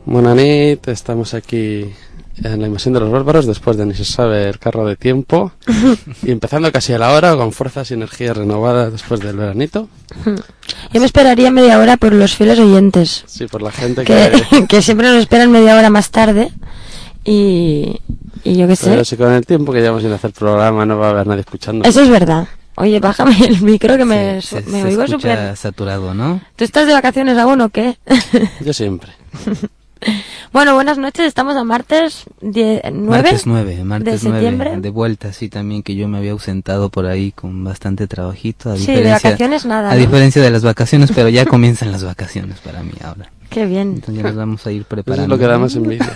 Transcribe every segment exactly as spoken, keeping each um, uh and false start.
Buenas noches, estamos aquí en la invasión de los bárbaros después de ni se sabe el carro de tiempo y empezando casi a la hora con fuerzas y energías renovadas después del veranito. Yo me esperaría media hora por los fieles oyentes. Sí, por la gente que... que... que siempre nos esperan media hora más tarde y, y yo qué sé. Pero si con el tiempo que llevamos sin hacer programa no va a haber nadie escuchando. Eso es verdad. Oye, bájame el micro que me, sí, se, me se oigo escucha súper... saturado, ¿no? ¿Tú estás de vacaciones aún o qué? Yo siempre. Bueno, buenas noches, estamos a martes nueve Martes nueve, martes de septiembre. nueve, de vuelta, sí, también que yo me había ausentado por ahí con bastante trabajito. A sí, de vacaciones nada. A ¿no? diferencia de las vacaciones, pero ya comienzan las vacaciones para mí ahora. Qué bien. Entonces ya nos vamos a ir preparando. Eso es lo que da más envidia.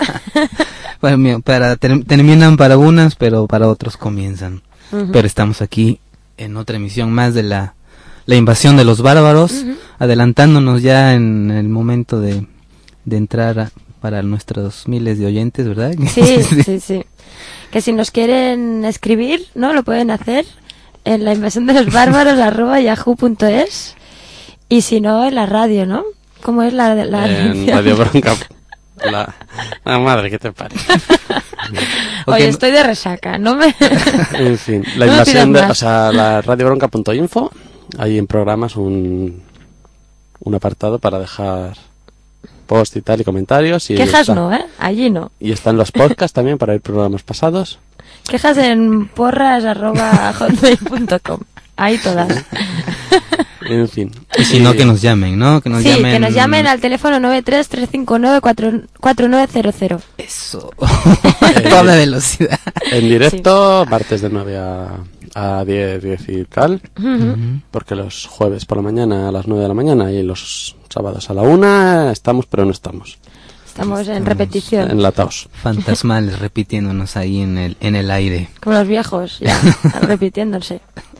Bueno, para, ter, terminan para unas, pero para otros comienzan. Uh-huh. Pero estamos aquí en otra emisión más de la, la invasión de los bárbaros, uh-huh. adelantándonos ya en el momento de, de entrar a, para nuestros miles de oyentes, ¿verdad? Sí, sí, sí. Que si nos quieren escribir, ¿no? Lo pueden hacer en la invasión de los bárbaros arroba yahoo punto es y si no en la radio, ¿no? ¿Cómo es la la En Radio Bronca. La, la madre, ¿qué te parece? Oye, okay. Estoy de resaca, no me... En fin, la no invasión de... O sea, la radio bronca punto info, hay en programas un, un apartado para dejar post y tal y comentarios. Y quejas está, no, ¿eh? Allí no. Y están los podcasts también para ir programas pasados. Quejas en porras arroba hotmail punto com. Ahí todas. En fin. Y si no, que nos llamen, ¿no? Que nos sí, llamen... que nos llamen al teléfono nueve tres tres cinco nueve cuatro nueve cero cero. Eso. Toda velocidad. En directo, sí. Martes de nueve a, a diez, diez y tal. Uh-huh. Porque los jueves por la mañana a las nueve de la mañana y los sábados a la una estamos, pero no estamos. Estamos, estamos en estamos repetición. Enlatados. Fantasmales repitiéndonos ahí en el, en el aire. Como los viejos, ya, repitiéndose.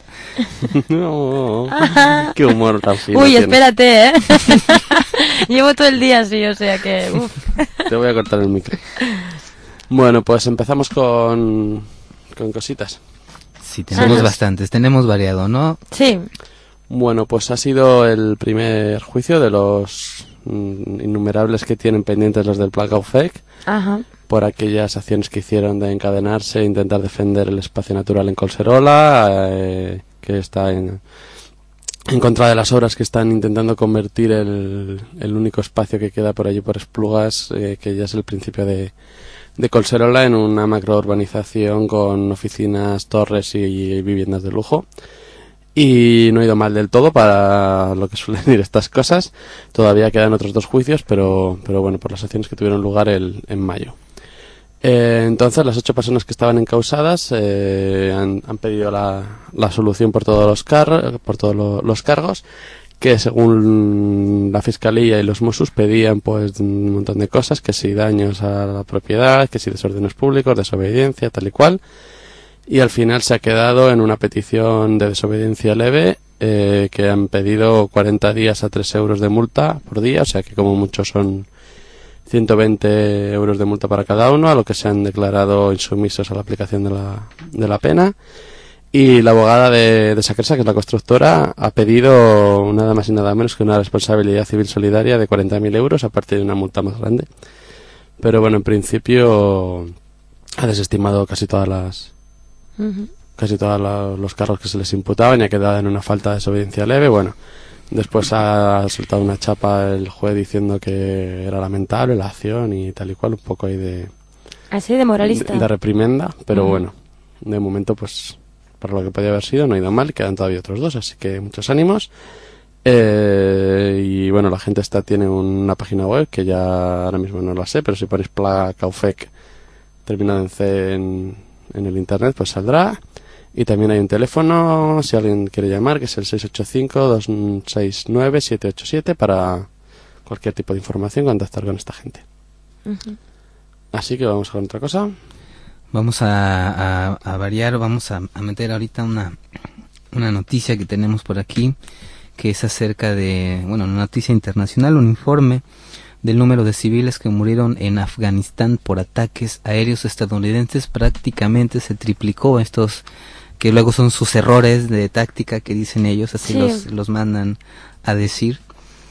No, qué humor tan fino. Uy, tienes. Espérate, ¿eh? Llevo todo el día así, o sea que... Uf. Te voy a cortar el micro. Bueno, pues empezamos con, con cositas. Sí, tenemos Ajá. bastantes, tenemos variado, ¿no? Sí. Bueno, pues ha sido el primer juicio de los mm, innumerables que tienen pendientes los del Plan Caufec. Ajá. Por aquellas acciones que hicieron de encadenarse e intentar defender el espacio natural en Collserola, eh, que está en, en contra de las obras que están intentando convertir el, el único espacio que queda por allí por Esplugas, eh, que ya es el principio de, de Collserola, en una macrourbanización con oficinas, torres y, y viviendas de lujo. Y no ha ido mal del todo para lo que suelen decir estas cosas. Todavía quedan otros dos juicios, pero, pero bueno, por las acciones que tuvieron lugar el, en mayo. Eh, entonces las ocho personas que estaban encausadas eh, han, han pedido la, la solución por todos los car por todos lo, los cargos, que según la Fiscalía y los Mossos pedían pues un montón de cosas, que si daños a la propiedad, que si desórdenes públicos, desobediencia, tal y cual, y al final se ha quedado en una petición de desobediencia leve, eh, que han pedido cuarenta días a tres euros de multa por día, o sea que como mucho son ciento veinte euros de multa para cada uno, a lo que se han declarado insumisos a la aplicación de la, de la pena. Y la abogada de, de Sacrisa, que es la constructora, ha pedido nada más y nada menos que una responsabilidad civil solidaria de cuarenta mil euros a partir de una multa más grande. Pero bueno, en principio ha desestimado casi todas las uh-huh. casi todos la, los cargos que se les imputaban y ha quedado en una falta de desobediencia leve. Bueno, después ha soltado una chapa el juez diciendo que era lamentable la acción y tal y cual, un poco ahí de... Así de moralista. De, de reprimenda, pero uh-huh. bueno, de momento pues para lo que podía haber sido no ha ido mal, quedan todavía otros dos, así que muchos ánimos. Eh, y bueno, la gente esta tiene una página web que ya ahora mismo no la sé, pero si ponéis Plan Caufec terminado en C en, en el internet pues saldrá. Y también hay un teléfono, si alguien quiere llamar, que es el seis ocho cinco, dos seis nueve, siete ocho siete para cualquier tipo de información, contactar con esta gente. Uh-huh. Así que vamos con otra cosa. Vamos a, a, a variar, vamos a, a meter ahorita una, una noticia que tenemos por aquí, que es acerca de, bueno, una noticia internacional, un informe del número de civiles que murieron en Afganistán por ataques aéreos estadounidenses. Prácticamente se triplicó estos, que luego son sus errores de táctica que dicen ellos, así sí. los, los mandan a decir.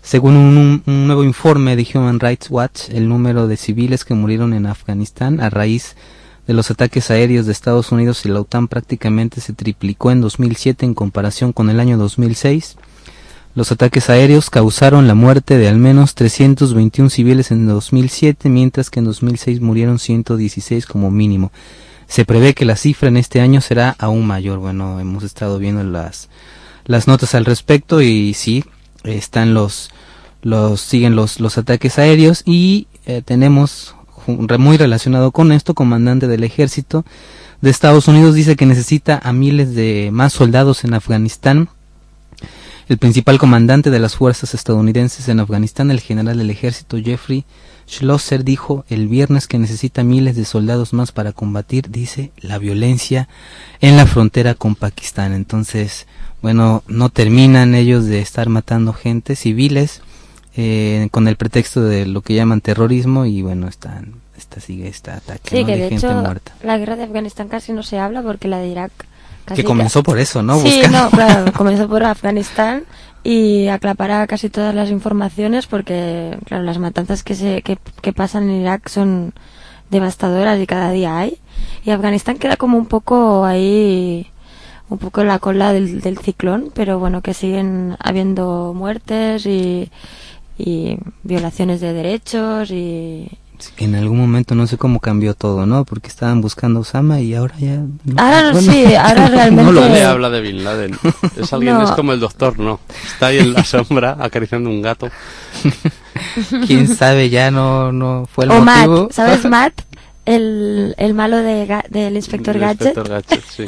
Según un, un nuevo informe de Human Rights Watch, el número de civiles que murieron en Afganistán a raíz de los ataques aéreos de Estados Unidos y la OTAN prácticamente se triplicó en dos mil siete en comparación con el año dos mil seis. Los ataques aéreos causaron la muerte de al menos trescientos veintiún civiles en dos mil siete, mientras que en dos mil seis murieron ciento dieciséis como mínimo. Se prevé que la cifra en este año será aún mayor. Bueno, hemos estado viendo las las notas al respecto y sí, están los los siguen los los ataques aéreos y eh, tenemos muy relacionado con esto, comandante del ejército de Estados Unidos dice que necesita a miles de más soldados en Afganistán. El principal comandante de las fuerzas estadounidenses en Afganistán, el general del ejército Jeffrey Schlosser, dijo el viernes que necesita miles de soldados más para combatir, dice, la violencia en la frontera con Pakistán. Entonces, bueno, no terminan ellos de estar matando gente, civiles, eh, con el pretexto de lo que llaman terrorismo y bueno, están, esta sigue este ataque, sí, ¿no? que de, de gente hecho muerta. La guerra de Afganistán casi no se habla porque la de Irak casi Que comenzó por eso, ¿no? Sí, Buscar... no, claro, comenzó por Afganistán y aclapará casi todas las informaciones porque, claro, las matanzas que se que, que pasan en Irak son devastadoras y cada día hay. Y Afganistán queda como un poco ahí, un poco en la cola del, del ciclón, pero bueno, que siguen habiendo muertes y, y violaciones de derechos y... En algún momento no sé cómo cambió todo, ¿no? Porque estaban buscando a Osama y ahora ya... No, ahora bueno. sí, ahora realmente... No, nadie habla de Bin Laden. Es alguien, No. es como el doctor, ¿no? Está ahí en la sombra acariciando un gato. Quién sabe, ya no no fue el o motivo. Matt, ¿sabes Matt? El, el malo de Ga- del Inspector El Gadget. Inspector Gadget, sí.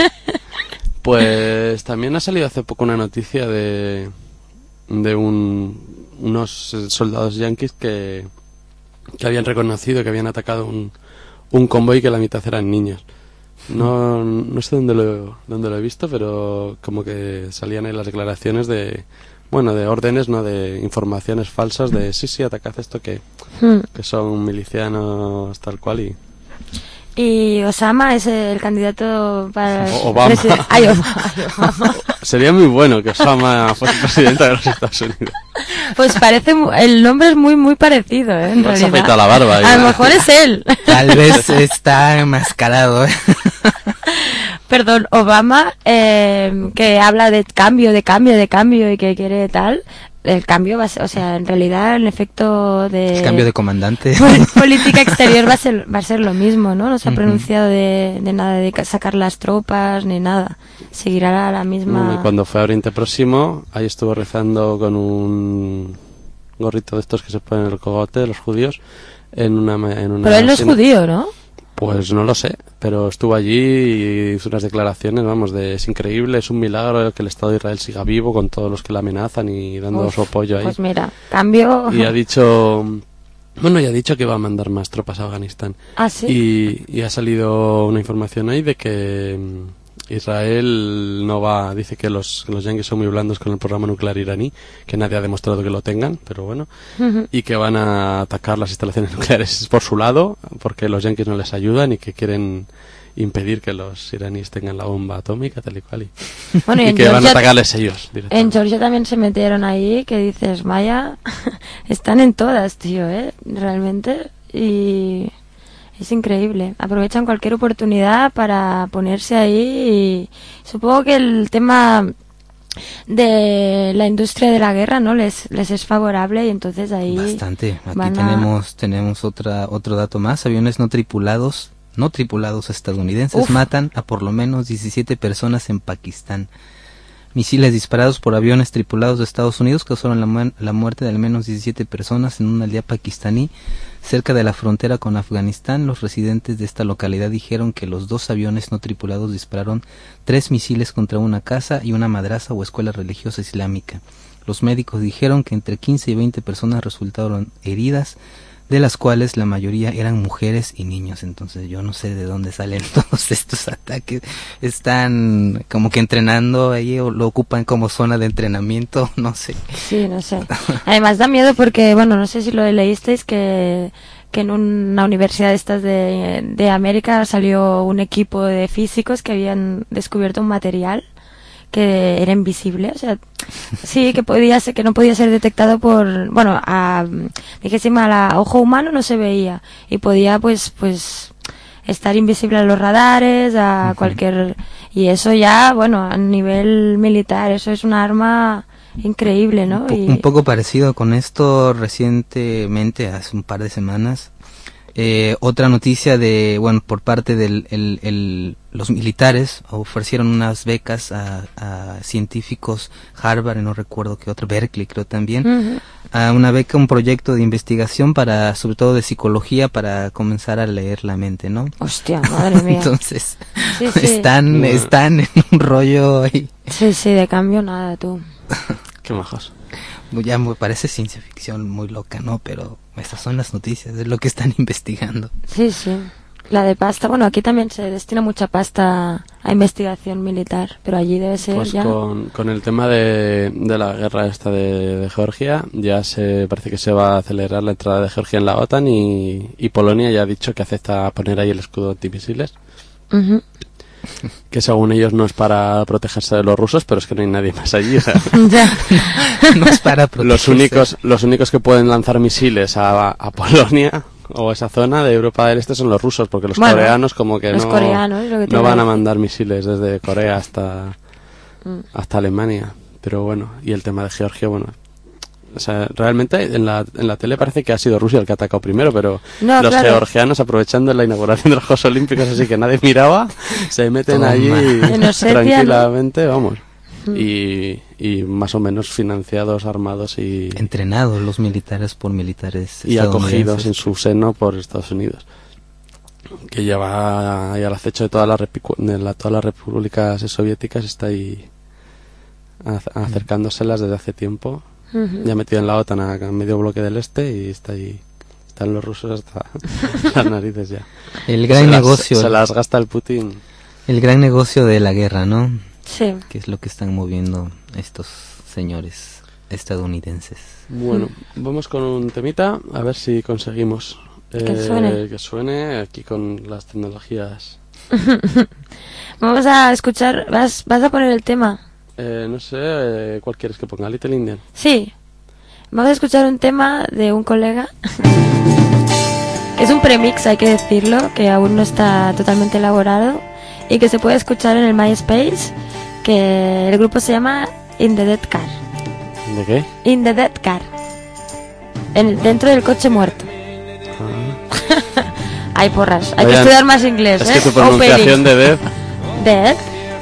Pues también ha salido hace poco una noticia de de un, unos soldados yanquis que, que habían reconocido que habían atacado un, un convoy que la mitad eran niños. No, no sé dónde lo, dónde lo he visto, pero como que salían ahí las declaraciones de, bueno, de órdenes, no de informaciones falsas de sí, sí, atacad esto que, Hmm. que son milicianos tal cual y... Y Osama es el candidato para... O- Obama. presiden- Ay, Obama, ay, Obama. Sería muy bueno que Osama fuese presidente de los Estados Unidos. Pues parece... mu- El nombre es muy, muy parecido, ¿eh? En Igual se realidad. afeita la barba. A ¿eh? lo mejor es él. Tal vez está enmascarado, ¿eh? Perdón, Obama, eh, que habla de cambio, de cambio, de cambio y que quiere tal. El cambio va a ser, o sea, en realidad el efecto de... El cambio de comandante. Pol- política exterior va a ser va a ser lo mismo, ¿no? No se ha Ujú. pronunciado de, de nada de ca- sacar las tropas ni nada. Seguirá la, la misma... Bueno, y cuando fue a Oriente Próximo, ahí estuvo rezando con un gorrito de estos que se ponen en el cogote de los judíos en una... ma- En una Pero él no es en- judío, ¿no? Pues no lo sé, pero estuvo allí y hizo unas declaraciones, vamos, de es increíble, es un milagro que el Estado de Israel siga vivo con todos los que la amenazan y dando Uf, su apoyo ahí. Pues mira, cambio... Y ha dicho... Bueno, ya ha dicho que va a mandar más tropas a Afganistán. Ah, sí. Y, y ha salido una información ahí de que mm, Israel no va, dice que los, que los yanquis son muy blandos con el programa nuclear iraní, que nadie ha demostrado que lo tengan, pero bueno, Ujú. y que van a atacar las instalaciones nucleares por su lado, porque los yanquis no les ayudan y que quieren impedir que los iraníes tengan la bomba atómica, tal y cual, y, Bueno, y y en que van a Georgia- atacarles ellos En directamente. Georgia también se metieron ahí, que dices, vaya, están en todas, tío, ¿eh? Realmente. Y es increíble. Aprovechan cualquier oportunidad para ponerse ahí y supongo que el tema de la industria de la guerra, ¿no? Les, les es favorable y entonces ahí... Bastante. Aquí van a- tenemos tenemos otra otro dato más. Aviones no tripulados, no tripulados estadounidenses Uf. matan a por lo menos diecisiete personas en Pakistán. Misiles disparados por aviones tripulados de Estados Unidos causaron la, mu- la muerte de al menos diecisiete personas en una aldea pakistaní cerca de la frontera con Afganistán. Los residentes de esta localidad dijeron que los dos aviones no tripulados dispararon tres misiles contra una casa y una madrasa o escuela religiosa islámica. Los médicos dijeron que entre quince y veinte personas resultaron heridas, de las cuales la mayoría eran mujeres y niños. Entonces yo no sé de dónde salen todos estos ataques. Están como que entrenando ahí o lo ocupan como zona de entrenamiento, no sé. Sí, no sé. Además da miedo porque, bueno, no sé si lo leísteis, que, que en una universidad de estas de, de América salió un equipo de físicos que habían descubierto un material que era invisible, o sea, sí, que podía ser, que no podía ser detectado por, bueno, a, dijésemos, a ojo humano no se veía, y podía, pues, pues, estar invisible a los radares, a uh-huh. cualquier, y eso ya, bueno, a nivel militar, eso es un arma increíble, ¿no? Un, po- y... un poco parecido con esto recientemente, hace un par de semanas, Eh, otra noticia de, bueno, por parte de el, el, los militares ofrecieron unas becas a, a científicos Harvard, no recuerdo qué otro, Berkeley creo también, uh-huh. a una beca, un proyecto de investigación para, sobre todo de psicología, para comenzar a leer la mente, ¿no? Hostia, madre mía. Entonces, sí, sí. están, uh-huh. están en un rollo ahí. Sí, sí, de cambio nada, tú. Qué majos. Ya me parece ciencia ficción muy loca, ¿no? Pero estas son las noticias, es lo que están investigando. Sí, sí. La de pasta, bueno, aquí también se destina mucha pasta a investigación militar, pero allí debe ser pues ya... Con, con el tema de, de la guerra esta de, de Georgia, ya se parece que se va a acelerar la entrada de Georgia en la OTAN y, y Polonia ya ha dicho que acepta poner ahí el escudo antimisiles. Uh-huh. Que según ellos no es para protegerse de los rusos, pero es que no hay nadie más allí. O sea, no es para protegerse. Los únicos, los únicos que pueden lanzar misiles a, a Polonia o esa zona de Europa del Este son los rusos, porque los bueno, coreanos como que los no, coreanos, lo que no van a mandar misiles desde Corea hasta, mm. hasta Alemania. Pero bueno, y el tema de Georgia, bueno... O sea, realmente en la, en la tele parece que ha sido Rusia el que ha atacado primero, pero no, los claro. georgianos, aprovechando la inauguración de los Juegos Olímpicos, así que nadie miraba, se meten allí tranquilamente, ¿no? Vamos. Mm. Y, y más o menos financiados, armados y... Entrenados los militares por militares y acogidos en su seno por Estados Unidos. Que lleva ahí al acecho de todas las, repicu- de la, todas las repúblicas soviéticas, está ahí acercándoselas desde hace tiempo. Uh-huh. Ya metido en la OTAN a medio bloque del este y está ahí, están los rusos hasta las narices ya. El gran se negocio. Las, se las gasta el Putin. El gran negocio de la guerra, ¿no? Sí. Que es lo que están moviendo estos señores estadounidenses. Bueno, mm. vamos con un temita, a ver si conseguimos que eh, suene. Que suene aquí con las tecnologías. Vamos a escuchar, ¿vas, vas a poner el tema? Eh, no sé, eh, ¿cuál quieres que ponga? Little Indian. Sí, vamos a escuchar un tema de un colega que es un premix, hay que decirlo, que aún no está totalmente elaborado y que se puede escuchar en el MySpace, que el grupo se llama In the Dead Car. ¿De qué? In the Dead Car, en, dentro del coche muerto. Ah. Hay porras, hay Oigan, que estudiar más inglés. Es ¿eh? que tu pronunciación de Dead. Dead.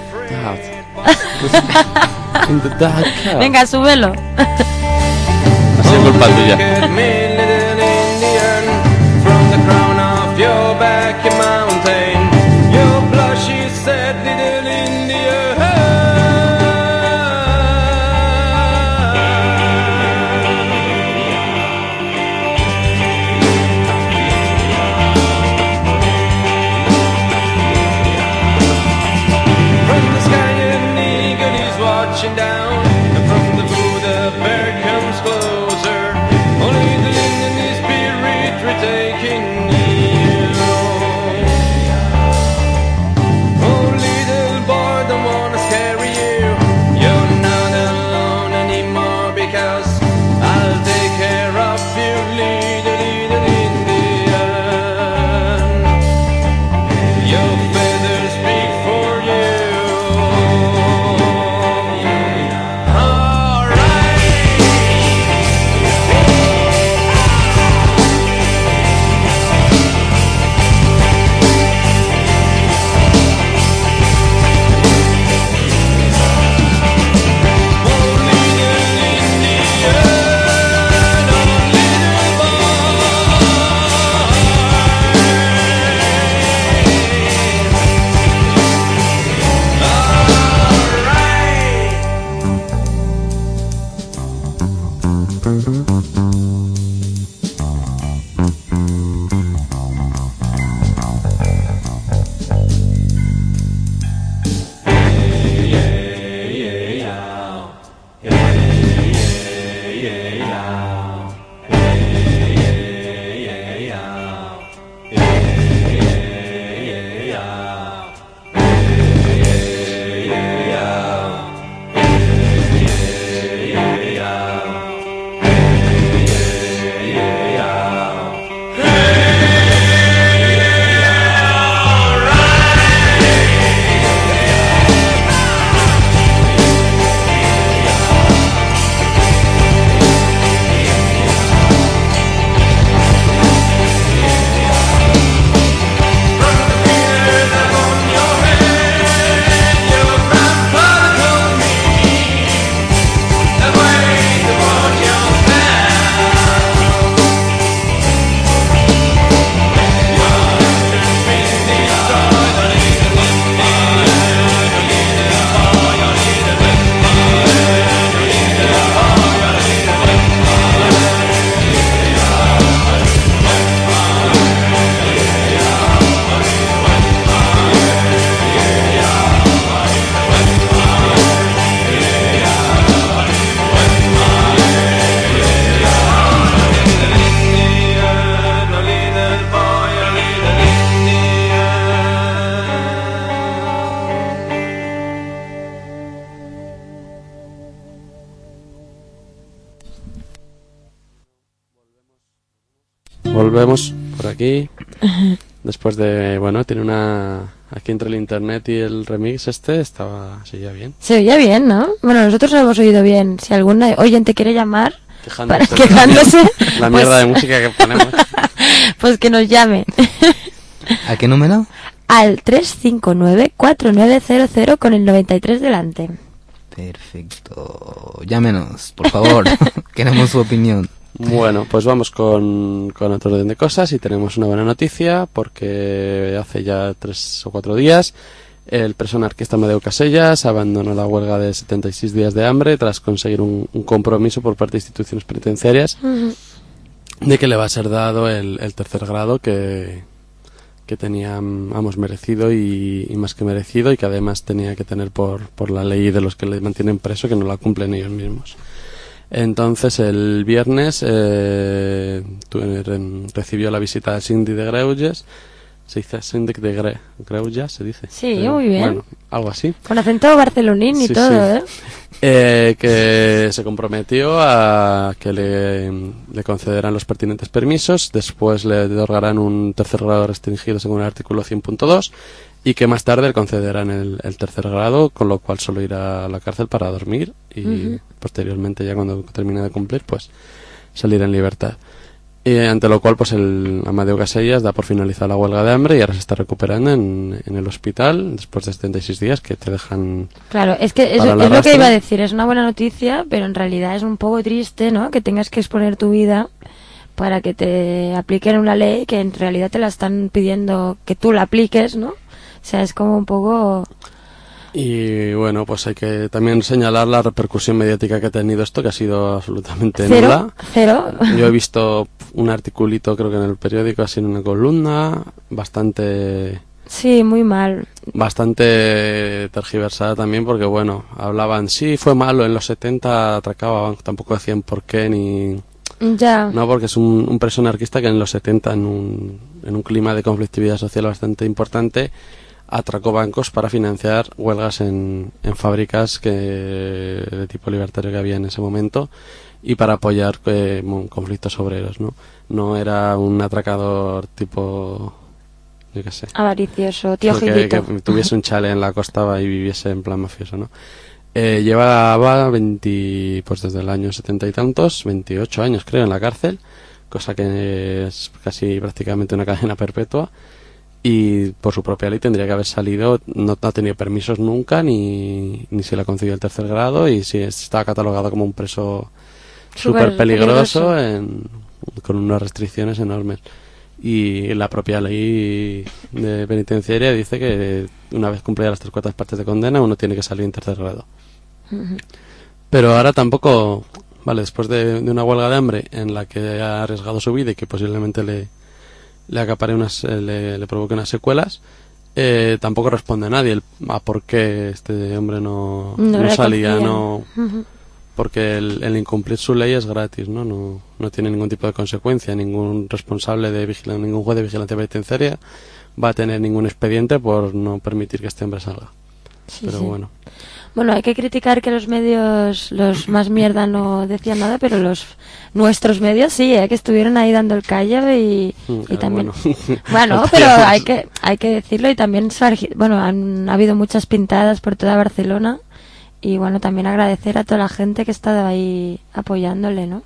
Venga, súbelo. Ha sido culpa tuya. volvemos por aquí. Después de, bueno, tiene una... Aquí entre el internet y el remix este estaba, se oía bien. Se oía bien, ¿no? Bueno, nosotros lo hemos oído bien. Si algún oyente quiere llamar, Quejándose, para, quejándose, la pues, mierda de música que ponemos. Pues que nos llame. ¿A qué número? Al tres cinco nueve, cuatro nueve cero cero con el noventa y tres delante. Perfecto. Llámenos, por favor. Queremos su opinión. Bueno, pues vamos con, con otro orden de cosas y tenemos una buena noticia porque hace ya tres o cuatro días el preso anarquista Amadeu Casellas abandonó la huelga de setenta y seis días de hambre tras conseguir un, un compromiso por parte de instituciones penitenciarias uh-huh. de que le va a ser dado el, el tercer grado que, que tenía, vamos, merecido y, y más que merecido y que además tenía que tener por, por la ley de los que le mantienen preso, que no la cumplen ellos mismos. Entonces el viernes eh, recibió la visita del síndic de Greuges. Se dice síndic de Gre Greuges, se dice. Sí, Pero, muy bien. Bueno, algo así. Con acento barcelonín y sí, todo, sí. ¿eh? ¿eh? Que se comprometió a que le, le concederán los pertinentes permisos, después le otorgarán un tercer grado restringido según el artículo cien punto dos y que más tarde le concederán el, el tercer grado, con lo cual solo irá a la cárcel para dormir y uh-huh. posteriormente, ya cuando termine de cumplir, pues salir en libertad. Y ante lo cual, pues el Amadeu Casellas da por finalizada la huelga de hambre y ahora se está recuperando en, en el hospital después de setenta y seis días que te dejan. Claro, es que es, es lo que iba a decir, es una buena noticia, pero en realidad es un poco triste, ¿no? Que tengas que exponer tu vida para que te apliquen una ley que en realidad te la están pidiendo que tú la apliques, ¿no? O sea, es como un poco... Y bueno, pues hay que también señalar la repercusión mediática que ha tenido esto, que ha sido absolutamente ¿Cero? nula. Cero. Yo he visto un articulito, creo que en el periódico, así en una columna, bastante... Sí, muy mal. Bastante tergiversada también, porque bueno, hablaban, sí, fue malo, en los setenta atracaban, tampoco decían por qué, ni... Ya. No, porque es un, un preso anarquista que en los setenta, en un, en un clima de conflictividad social bastante importante, atracó bancos para financiar huelgas en, en fábricas que de tipo libertario que había en ese momento y para apoyar eh, conflictos obreros, ¿no? No era un atracador tipo, yo qué sé, avaricioso, tío que, Gilito. que tuviese un chale en la costa y viviese en plan mafioso, ¿no? Eh, llevaba veinte, pues desde el año setenta y tantos, veintiocho años creo en la cárcel, cosa que es casi prácticamente una cadena perpetua. Y por su propia ley tendría que haber salido, no, no ha tenido permisos nunca, ni, ni se le ha concedido el tercer grado, y sí está catalogado como un preso súper peligroso, en, con unas restricciones enormes. Y la propia ley de penitenciaria dice que una vez cumplida las tres cuartas partes de condena uno tiene que salir en tercer grado. Uh-huh. Pero ahora tampoco, vale, después de, de una huelga de hambre en la que ha arriesgado su vida y que posiblemente le le acapare unas, le, le provoque unas secuelas, eh, tampoco responde a nadie el, a por qué este hombre no, no, no salía, no, uh-huh. porque el, el incumplir su ley es gratis, ¿no? No, no tiene ningún tipo de consecuencia, ningún responsable de vigilancia, ningún juez de vigilancia penitenciaria va a tener ningún expediente por no permitir que este hombre salga. Sí, pero sí. bueno. Bueno, hay que criticar que los medios, los más mierda no decían nada, pero los nuestros medios sí, ¿eh? Que estuvieron ahí dando el callo y, claro, y también... Bueno, bueno pero hay que hay que decirlo y también, bueno, han ha habido muchas pintadas por toda Barcelona y bueno, también agradecer a toda la gente que ha estado ahí apoyándole, ¿no?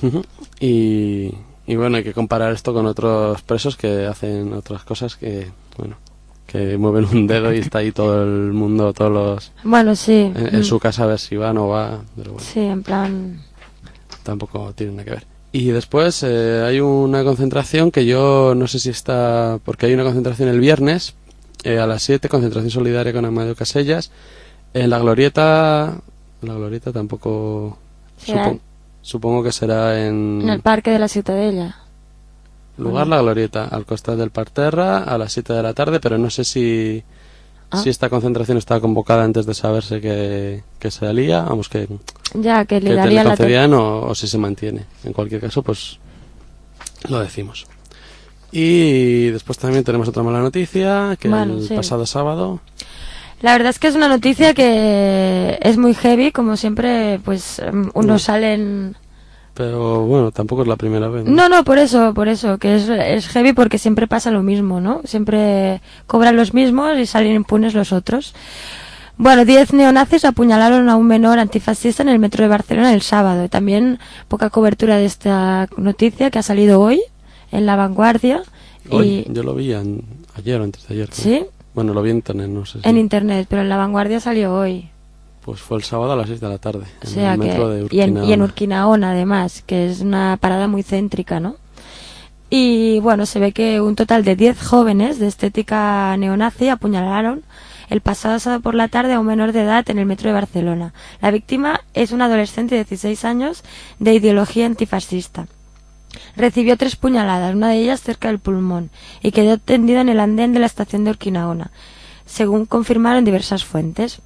y, y bueno, hay que comparar esto con otros presos que hacen otras cosas que, bueno... que mueven un dedo y está ahí todo el mundo, todos los... Bueno, sí. En, en mm. su casa a ver si va o no va, pero bueno. Sí, en plan... Tampoco tiene nada que ver. Y después eh, hay una concentración que yo no sé si está... Porque hay una concentración el viernes, eh, a las siete, concentración solidaria con Amadeu Casellas. En la Glorieta... La Glorieta tampoco... Supo, supongo que será en... En el Parque de la Ciutadella. Lugar La Glorieta, al costado del Parterra, a las siete de la tarde, pero no sé si ah. si esta concentración está convocada antes de saberse que, que se alía, vamos, que, ya, que le que daría te la concedían o, o si se mantiene. En cualquier caso, pues lo decimos. Y después también tenemos otra mala noticia, que bueno, el sí. pasado sábado... La verdad es que es una noticia que es muy heavy, como siempre, pues unos salen... Pero bueno, tampoco es la primera vez. No, no, por eso, por eso, que es, es heavy porque siempre pasa lo mismo, ¿no? Siempre cobran los mismos y salen impunes los otros. Bueno, diez neonazis apuñalaron a un menor antifascista en el metro de Barcelona el sábado. Y también poca cobertura de esta noticia que ha salido hoy en La Vanguardia. Hoy, y... yo lo vi en, ayer o antes de ayer. ¿No? ¿Sí? Bueno, lo vi en internet, no sé si... En internet, pero en La Vanguardia salió hoy. Pues fue el sábado a las seis de la tarde, en O sea el metro que, de y, Urquinaona. en, y en Urquinaona, además, que es una parada muy céntrica, ¿no? Y bueno, se ve que un total de diez jóvenes de estética neonazi apuñalaron el pasado sábado por la tarde a un menor de edad en el metro de Barcelona. La víctima es un adolescente de dieciséis años de ideología antifascista. Recibió tres puñaladas, una de ellas cerca del pulmón, y quedó tendida en el andén de la estación de Urquinaona, según confirmaron diversas fuentes.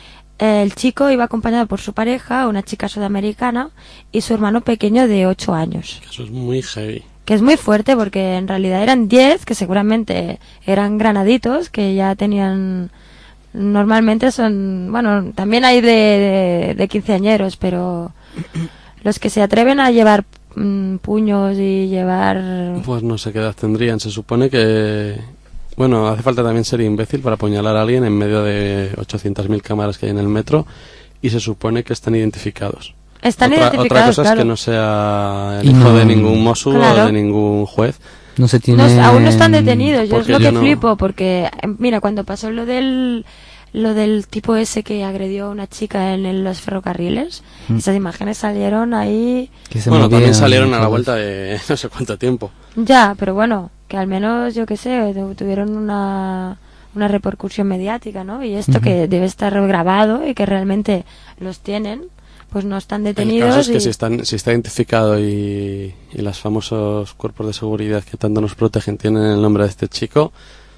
El chico iba acompañado por su pareja, una chica sudamericana, y su hermano pequeño de ocho años. Eso es muy heavy. Que es muy fuerte porque en realidad eran diez, que seguramente eran granaditos, que ya tenían... Normalmente son... Bueno, también hay de, de, de quinceañeros, pero los que se atreven a llevar mmm, puños y llevar... Pues no sé qué edad tendrían. Se supone que... Bueno, hace falta también ser imbécil para apuñalar a alguien en medio de ochocientas mil cámaras que hay en el metro, y se supone que están identificados. Están otra, identificados, Otra cosa claro. es que no sea el Y hijo no, de ningún Mosu claro. o de ningún juez. No se tiene... No, aún no están detenidos, yo es Porque lo yo que no- flipo, porque eh, mira, cuando pasó lo del lo del tipo ese que agredió a una chica en el- los ferrocarriles, Mm. esas imágenes salieron ahí, que se Bueno, también movieron salieron a la todos. vuelta de no sé cuánto tiempo. ya, pero bueno, que al menos, yo qué sé, tu- tuvieron una, una repercusión mediática, ¿no? Y esto Ujú. que debe estar grabado y que realmente los tienen, pues no están El detenidos. caso es que y- si, están, si está identificado y, y los famosos cuerpos de seguridad que tanto nos protegen tienen el nombre de este chico,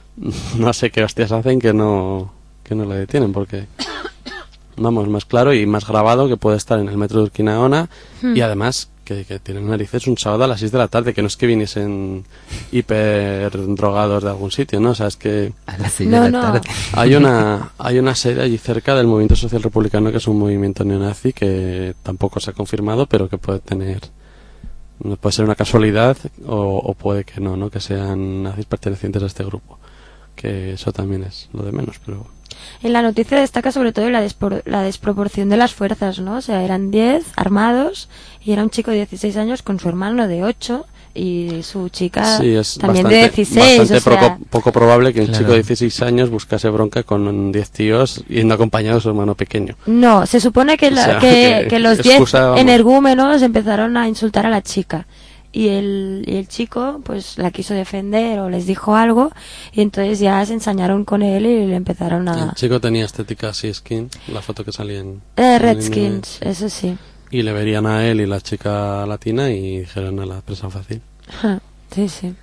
no sé qué hostias hacen que no, que no le detienen, porque vamos, más claro y más grabado que puede estar en el metro de Urquinaona. Hmm. Y además que, que tienen narices un sábado a las seis de la tarde, que no es que viniesen hiper drogados de algún sitio, ¿no? O sea, es que A las seis No, de la no. tarde. hay una hay una sede allí cerca del Movimiento Social Republicano, que es un movimiento neonazi que tampoco se ha confirmado, pero que puede tener, no puede ser una casualidad o, o puede que no, ¿no? Que sean nazis pertenecientes a este grupo, que eso también es lo de menos, pero En la noticia destaca sobre todo la, despro- la desproporción de las fuerzas, ¿no? O sea, eran diez armados y era un chico de dieciséis años con su hermano de ocho y su chica sí, es también bastante, de dieciséis, bastante o sea, poco, poco probable que un Claro. chico de dieciséis años buscase bronca con diez tíos yendo acompañado de su hermano pequeño. no, se supone que, la- O sea, que, que que los diez excusa, vamos. energúmenos empezaron a insultar a la chica y el, y el chico pues la quiso defender o les dijo algo y entonces ya se ensañaron con él y le empezaron El a... chico tenía estética así skin, la foto que salía en... Eh, en Redskins, el- eso sí. Y le verían a él y la chica latina y dijeron a la presa fácil. Ja, sí, sí.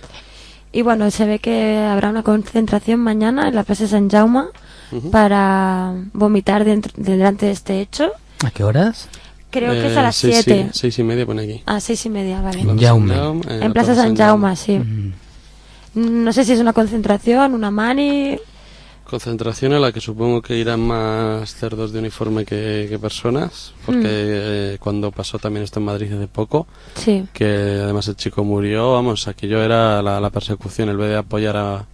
Y bueno, se ve que habrá una concentración mañana en la Plaza San Jaume Ujú. para vomitar dentro, delante de este hecho. ¿A qué horas? Creo que es Eh, a las seis, siete. sí, seis y media pone aquí. A seis y media, vale. En Jaume. eh, En Plaza San Jaume, sí. Mm. No sé si es una concentración, una mani. Concentración en la que supongo que irán más cerdos de uniforme que, que personas, porque Mm. eh, cuando pasó también esto en Madrid hace poco, Sí. que además el chico murió, vamos, aquello era la, la persecución, el vez de apoyar a,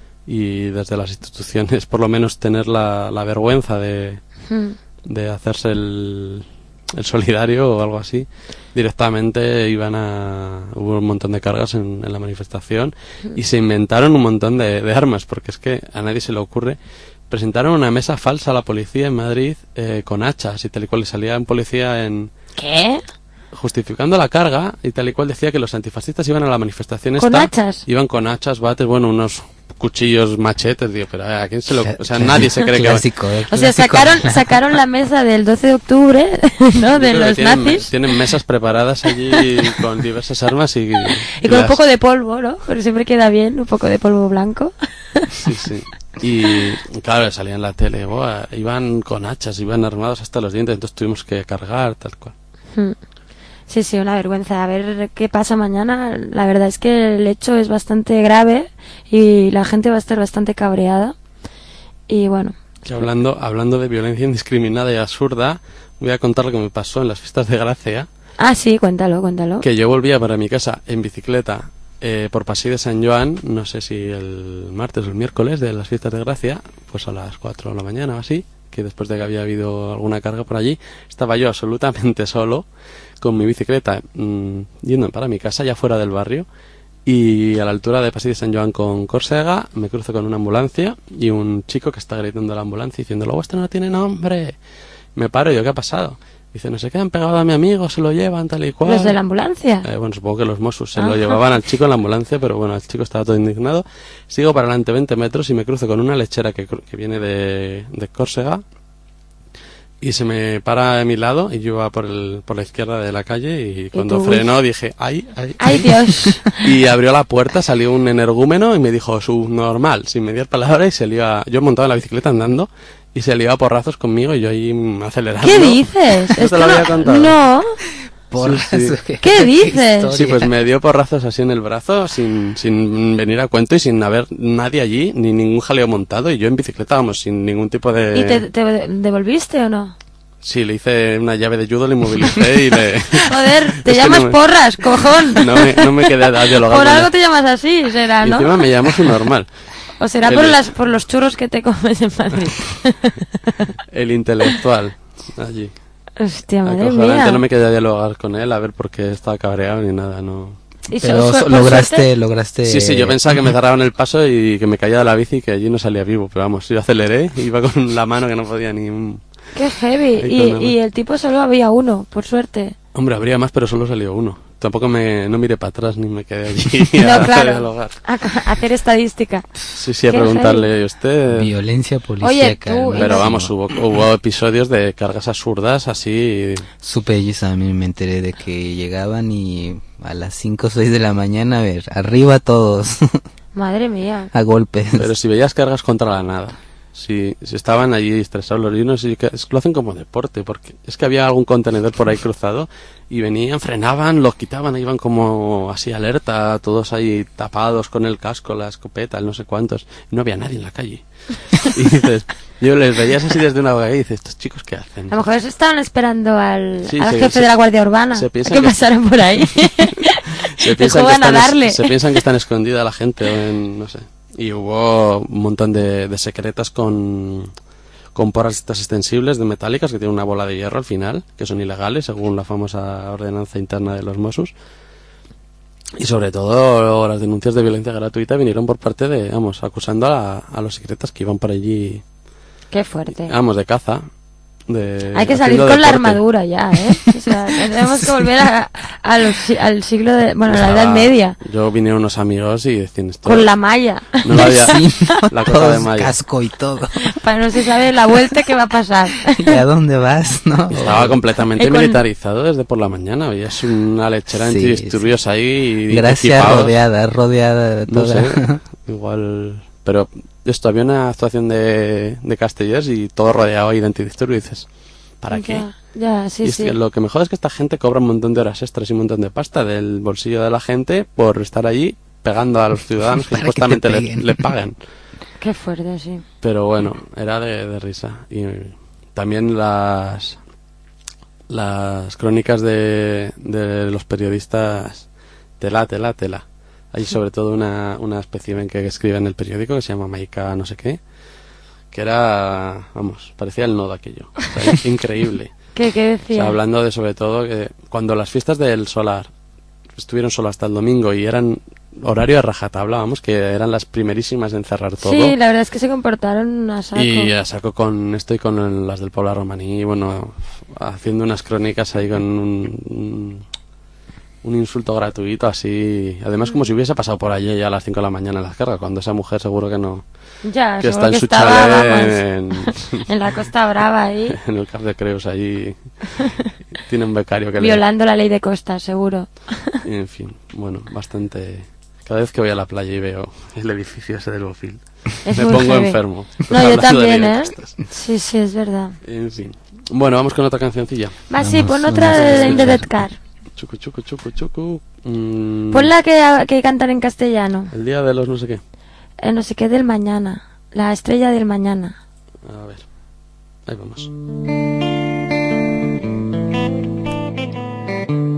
y desde las instituciones por lo menos tener la, la vergüenza de, Mm. de hacerse el, el solidario o algo así, directamente iban a... hubo un montón de cargas en, en la manifestación y se inventaron un montón de, de armas, porque es que a nadie se le ocurre. Presentaron una mesa falsa a la policía en Madrid eh, con hachas y tal y cual, y salía un policía en... ¿Qué? justificando la carga y tal y cual decía que los antifascistas iban a la manifestación ¿Con esta, hachas? iban con hachas, bates, bueno, unos cuchillos, machetes, digo, pero ¿a quién se lo...? O sea, nadie se cree que... Clásico, eh, O sea, clásico. sacaron, sacaron la mesa del doce de octubre, ¿no? Yo De creo que los tienen, nazis. tienen mesas preparadas allí con diversas armas y... Y con un las- poco de polvo, ¿no? Pero siempre queda bien, un poco de polvo blanco. Sí, sí. Y claro, salía en la tele, "Buah, iban con hachas, iban armados hasta los dientes, entonces tuvimos que cargar, tal cual". Mm. Sí, sí, una vergüenza. A ver qué pasa mañana. La verdad es que el hecho es bastante grave y la gente va a estar bastante cabreada. Y bueno, Que hablando, hablando de violencia indiscriminada y absurda, voy a contar lo que me pasó en las fiestas de Gracia. Ah, sí, cuéntalo, cuéntalo. Que yo volvía para mi casa en bicicleta eh, por Paseo de San Joan, no sé si el martes o el miércoles de las fiestas de Gracia, pues a las cuatro de la mañana o así, que después de que había habido alguna carga por allí, estaba yo absolutamente solo con mi bicicleta mmm, yendo para mi casa ya fuera del barrio, y a la altura de Paseo de San Joan con Córcega me cruzo con una ambulancia y un chico que está gritando a la ambulancia diciendo: "Luego esto no tiene nombre". Me paro y yo: "¿Qué ha pasado?". Dice: "No sé qué, han pegado a mi amigo, se lo llevan tal y cual". ¿Los de la ambulancia? Eh, bueno, supongo que los Mossos se Ah. lo llevaban al chico en la ambulancia, pero bueno, el chico estaba todo indignado. Sigo para adelante veinte metros y me cruzo con una lechera que, que viene de, de Córcega y se me para a mi lado y yo iba por, el, por la izquierda de la calle y cuando tú, frenó dije: ¡ay, ay, ¡ay, Dios! Y abrió la puerta, salió un energúmeno y me dijo subnormal, sin mediar palabra, y se lió a... Yo montaba en la bicicleta andando y se lió a porrazos conmigo y yo ahí acelerando. ¿Qué dices? ¿No te Esto lo había no- contado? No. Porras. Sí, sí. ¿Qué dices? historia. Sí, pues me dio porrazos así en el brazo, sin, sin venir a cuento y sin haber nadie allí, ni ningún jaleo montado, y yo en bicicleta, vamos, sin ningún tipo de... ¿Y te, te devolviste o no? Sí, le hice una llave de judo, le inmovilicé y le... Joder, te Es que llamas no me- Porras, cojón. No me, no me quedé a dialogar Por con algo él. te llamas así, será, Y ¿no? encima me llamo su normal. O será el- por, las, por los churros que te comes en Madrid. El intelectual, allí. Hostia, madre Acojonante, mía. no me quedé a dialogar con él, a ver por qué estaba cabreado ni nada, no... Y so- Pero su- so- por lograste, suerte- lograste... Sí, sí, yo pensaba que me cerraban el paso y que me caía de la bici y que allí no salía vivo, pero vamos, yo aceleré, iba con la mano que no podía ni... un- Qué heavy. Ahí Y, con nada. y el tipo solo había uno, por suerte. Hombre, habría más, pero solo salió uno. Tampoco me, no miré para atrás ni me quedé allí No, a claro. dialogar. A, a hacer estadística. Sí, sí, a Qué preguntarle a usted... Violencia Oye, policíaca. tú, al Pero máximo. vamos, hubo, hubo episodios de cargas absurdas así... Supe ellos también, me enteré de que llegaban y a las cinco o seis de la mañana, a ver, arriba todos, Madre mía. a golpes. Pero si veías cargas contra la nada. Si, si estaban allí estresados los niños, y que, es que lo hacen como deporte, porque es que había algún contenedor por ahí cruzado y venían, frenaban, los quitaban, iban como así alerta, todos ahí tapados con el casco, la escopeta, el no sé cuántos, y no había nadie en la calle. Y dices, yo les veías así desde una vaga y dices, ¿estos chicos qué hacen? A lo mejor estaban esperando al, Sí, al se- jefe se- de la Guardia Urbana se a piensa que, que- pasaran por ahí. Se Y piensan, que juegan a están, es- darle. se piensan que están escondida la gente, o en, no sé. Y hubo un montón de, de secretas con, con porras estas extensibles de metálicas que tienen una bola de hierro al final, que son ilegales según la famosa ordenanza interna de los Mossos. Y sobre todo las denuncias de violencia gratuita vinieron por parte de, vamos, acusando a, la- a los secretas que iban por allí, Qué fuerte. vamos, de caza. De, Hay que salir haciendo con la deporte. armadura ya, ¿eh? O sea, tenemos que volver a, a los si- al siglo de... Bueno, a la Estaba- Edad Media. Yo vinieron unos amigos y decían esto. Con la malla. No lo había, Sí, ¿no? la cosa de Todos malla. casco y todo. Para no se sabe la vuelta que va a pasar. ¿Y a dónde vas? No. Estaba completamente Y con- militarizado desde por la mañana. Había una lechera Sí, antidisturbios ahí. Y Gracias, equipados. rodeada, rodeada de No toda. sé, igual. Pero esto, había una actuación de, de Castellers y todo rodeado ahí de antidisturbios. Y dices, ¿para qué? Ya, ya, sí, y es sí. que lo que me jode es que esta gente cobra un montón de horas extras y un montón de pasta del bolsillo de la gente por estar allí pegando a los ciudadanos que Para que te supuestamente le, peguen. le pagan. Qué fuerte, sí. Pero bueno, era de, de risa. Y también las las crónicas de, de los periodistas, tela, tela, tela. Hay sobre todo una, una espécimen que escribe en el periódico que se llama Maika no sé qué, que era, vamos, parecía el nodo aquello. O sea, increíble. ¿Qué, qué O decía? sea, hablando de sobre todo que cuando las fiestas del solar estuvieron solo hasta el domingo y eran horario de rajatabla, vamos, que eran las primerísimas en cerrar todo. Sí, la verdad es que se comportaron a saco. Y a saco con esto y con el- las del Puebla Romaní, bueno, haciendo unas crónicas ahí con un, un, un insulto gratuito así. Además, como si hubiese pasado por allí ya a las cinco de la mañana en las cargas, cuando esa mujer seguro que no. Ya, Que está seguro en que su estaba, chalet vamos, en, en la Costa Brava ahí, en el Cap de Creus, allí. Tiene un becario que le. violando la ley de Costa, seguro. En fin, bueno, bastante. Cada vez que voy a la playa y veo el edificio ese del Bofil, Es me muy pongo heavy. enfermo. No, yo Hablando de también, ley de ¿eh? costas. Sí, sí, es verdad. En fin. Bueno, vamos con otra cancioncilla. Va, sí, Vamos, pon vamos otra a de In the escuchar. Dead Car. Chucu, chucu, chucu, chucu. Mm, Pon la que, que cantan en castellano. El día de los no sé qué. Eh, no sé qué del mañana. La estrella del mañana. A ver. Ahí vamos.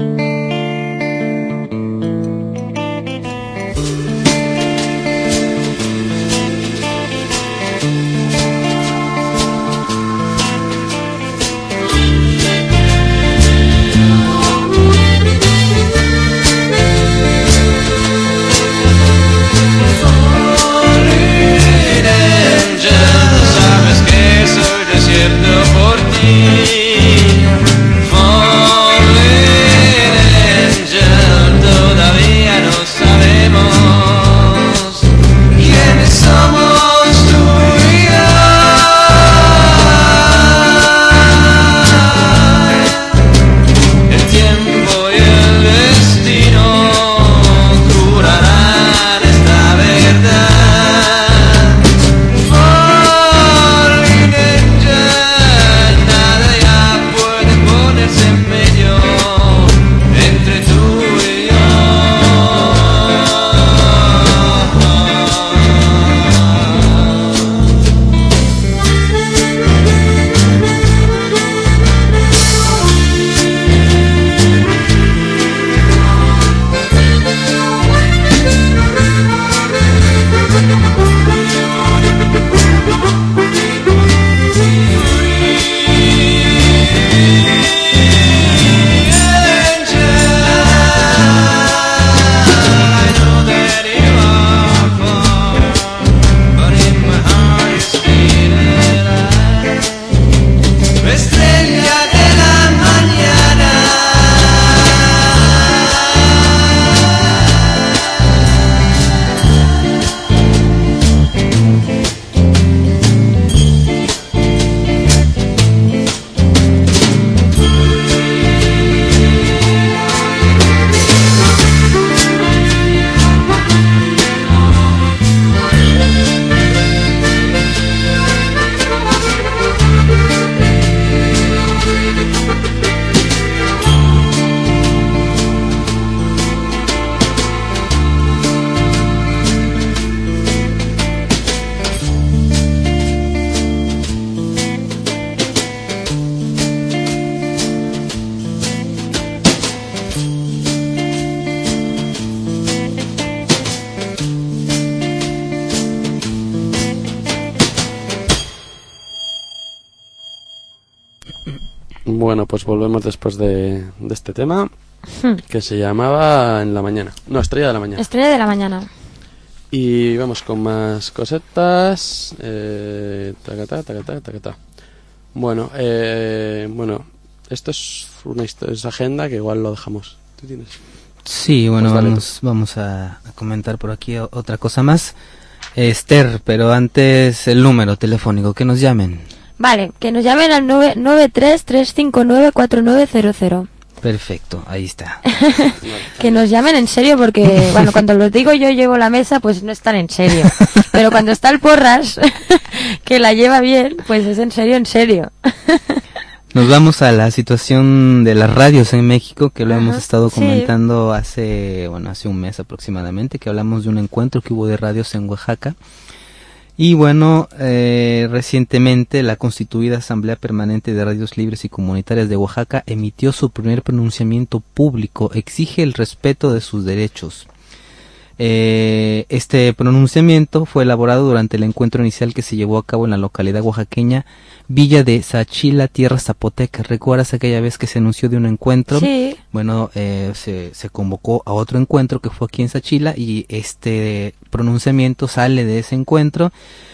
Bueno, pues volvemos después de, de este tema hmm. que se llamaba En la mañana. No, Estrella de la mañana. Estrella de la mañana. Y vamos con más cosetas. Eh, tacatá, tacatá, tacatá. Bueno, eh, bueno, esto es una es agenda que igual lo dejamos. ¿Tú tienes? Sí, bueno, pues vamos, vamos a, a comentar por aquí otra cosa más. Esther, pero antes el número telefónico, que nos llamen. Vale, que nos llamen al nueve tres tres cinco nueve cuatro nueve cero cero. Perfecto, ahí está. Que nos llamen en serio porque, bueno, cuando los digo yo llevo la mesa, pues no están en serio. Pero cuando está el Porras, que la lleva bien, pues es en serio, en serio. Nos vamos a la situación de las radios en México, que lo Ajá, hemos estado comentando sí. hace, bueno, hace un mes aproximadamente, que hablamos de un encuentro que hubo de radios en Oaxaca. Y bueno, eh, recientemente la constituida Asamblea Permanente de Radios Libres y Comunitarias de Oaxaca emitió su primer pronunciamiento público, exige el respeto de sus derechos. Eh, este pronunciamiento fue elaborado durante el encuentro inicial que se llevó a cabo en la localidad oaxaqueña Villa de Sachila, Tierra Zapoteca. ¿Recuerdas aquella vez que se anunció de un encuentro? Sí. Bueno, eh, se, se convocó a otro encuentro que fue aquí en Sachila y este pronunciamiento sale de ese encuentro.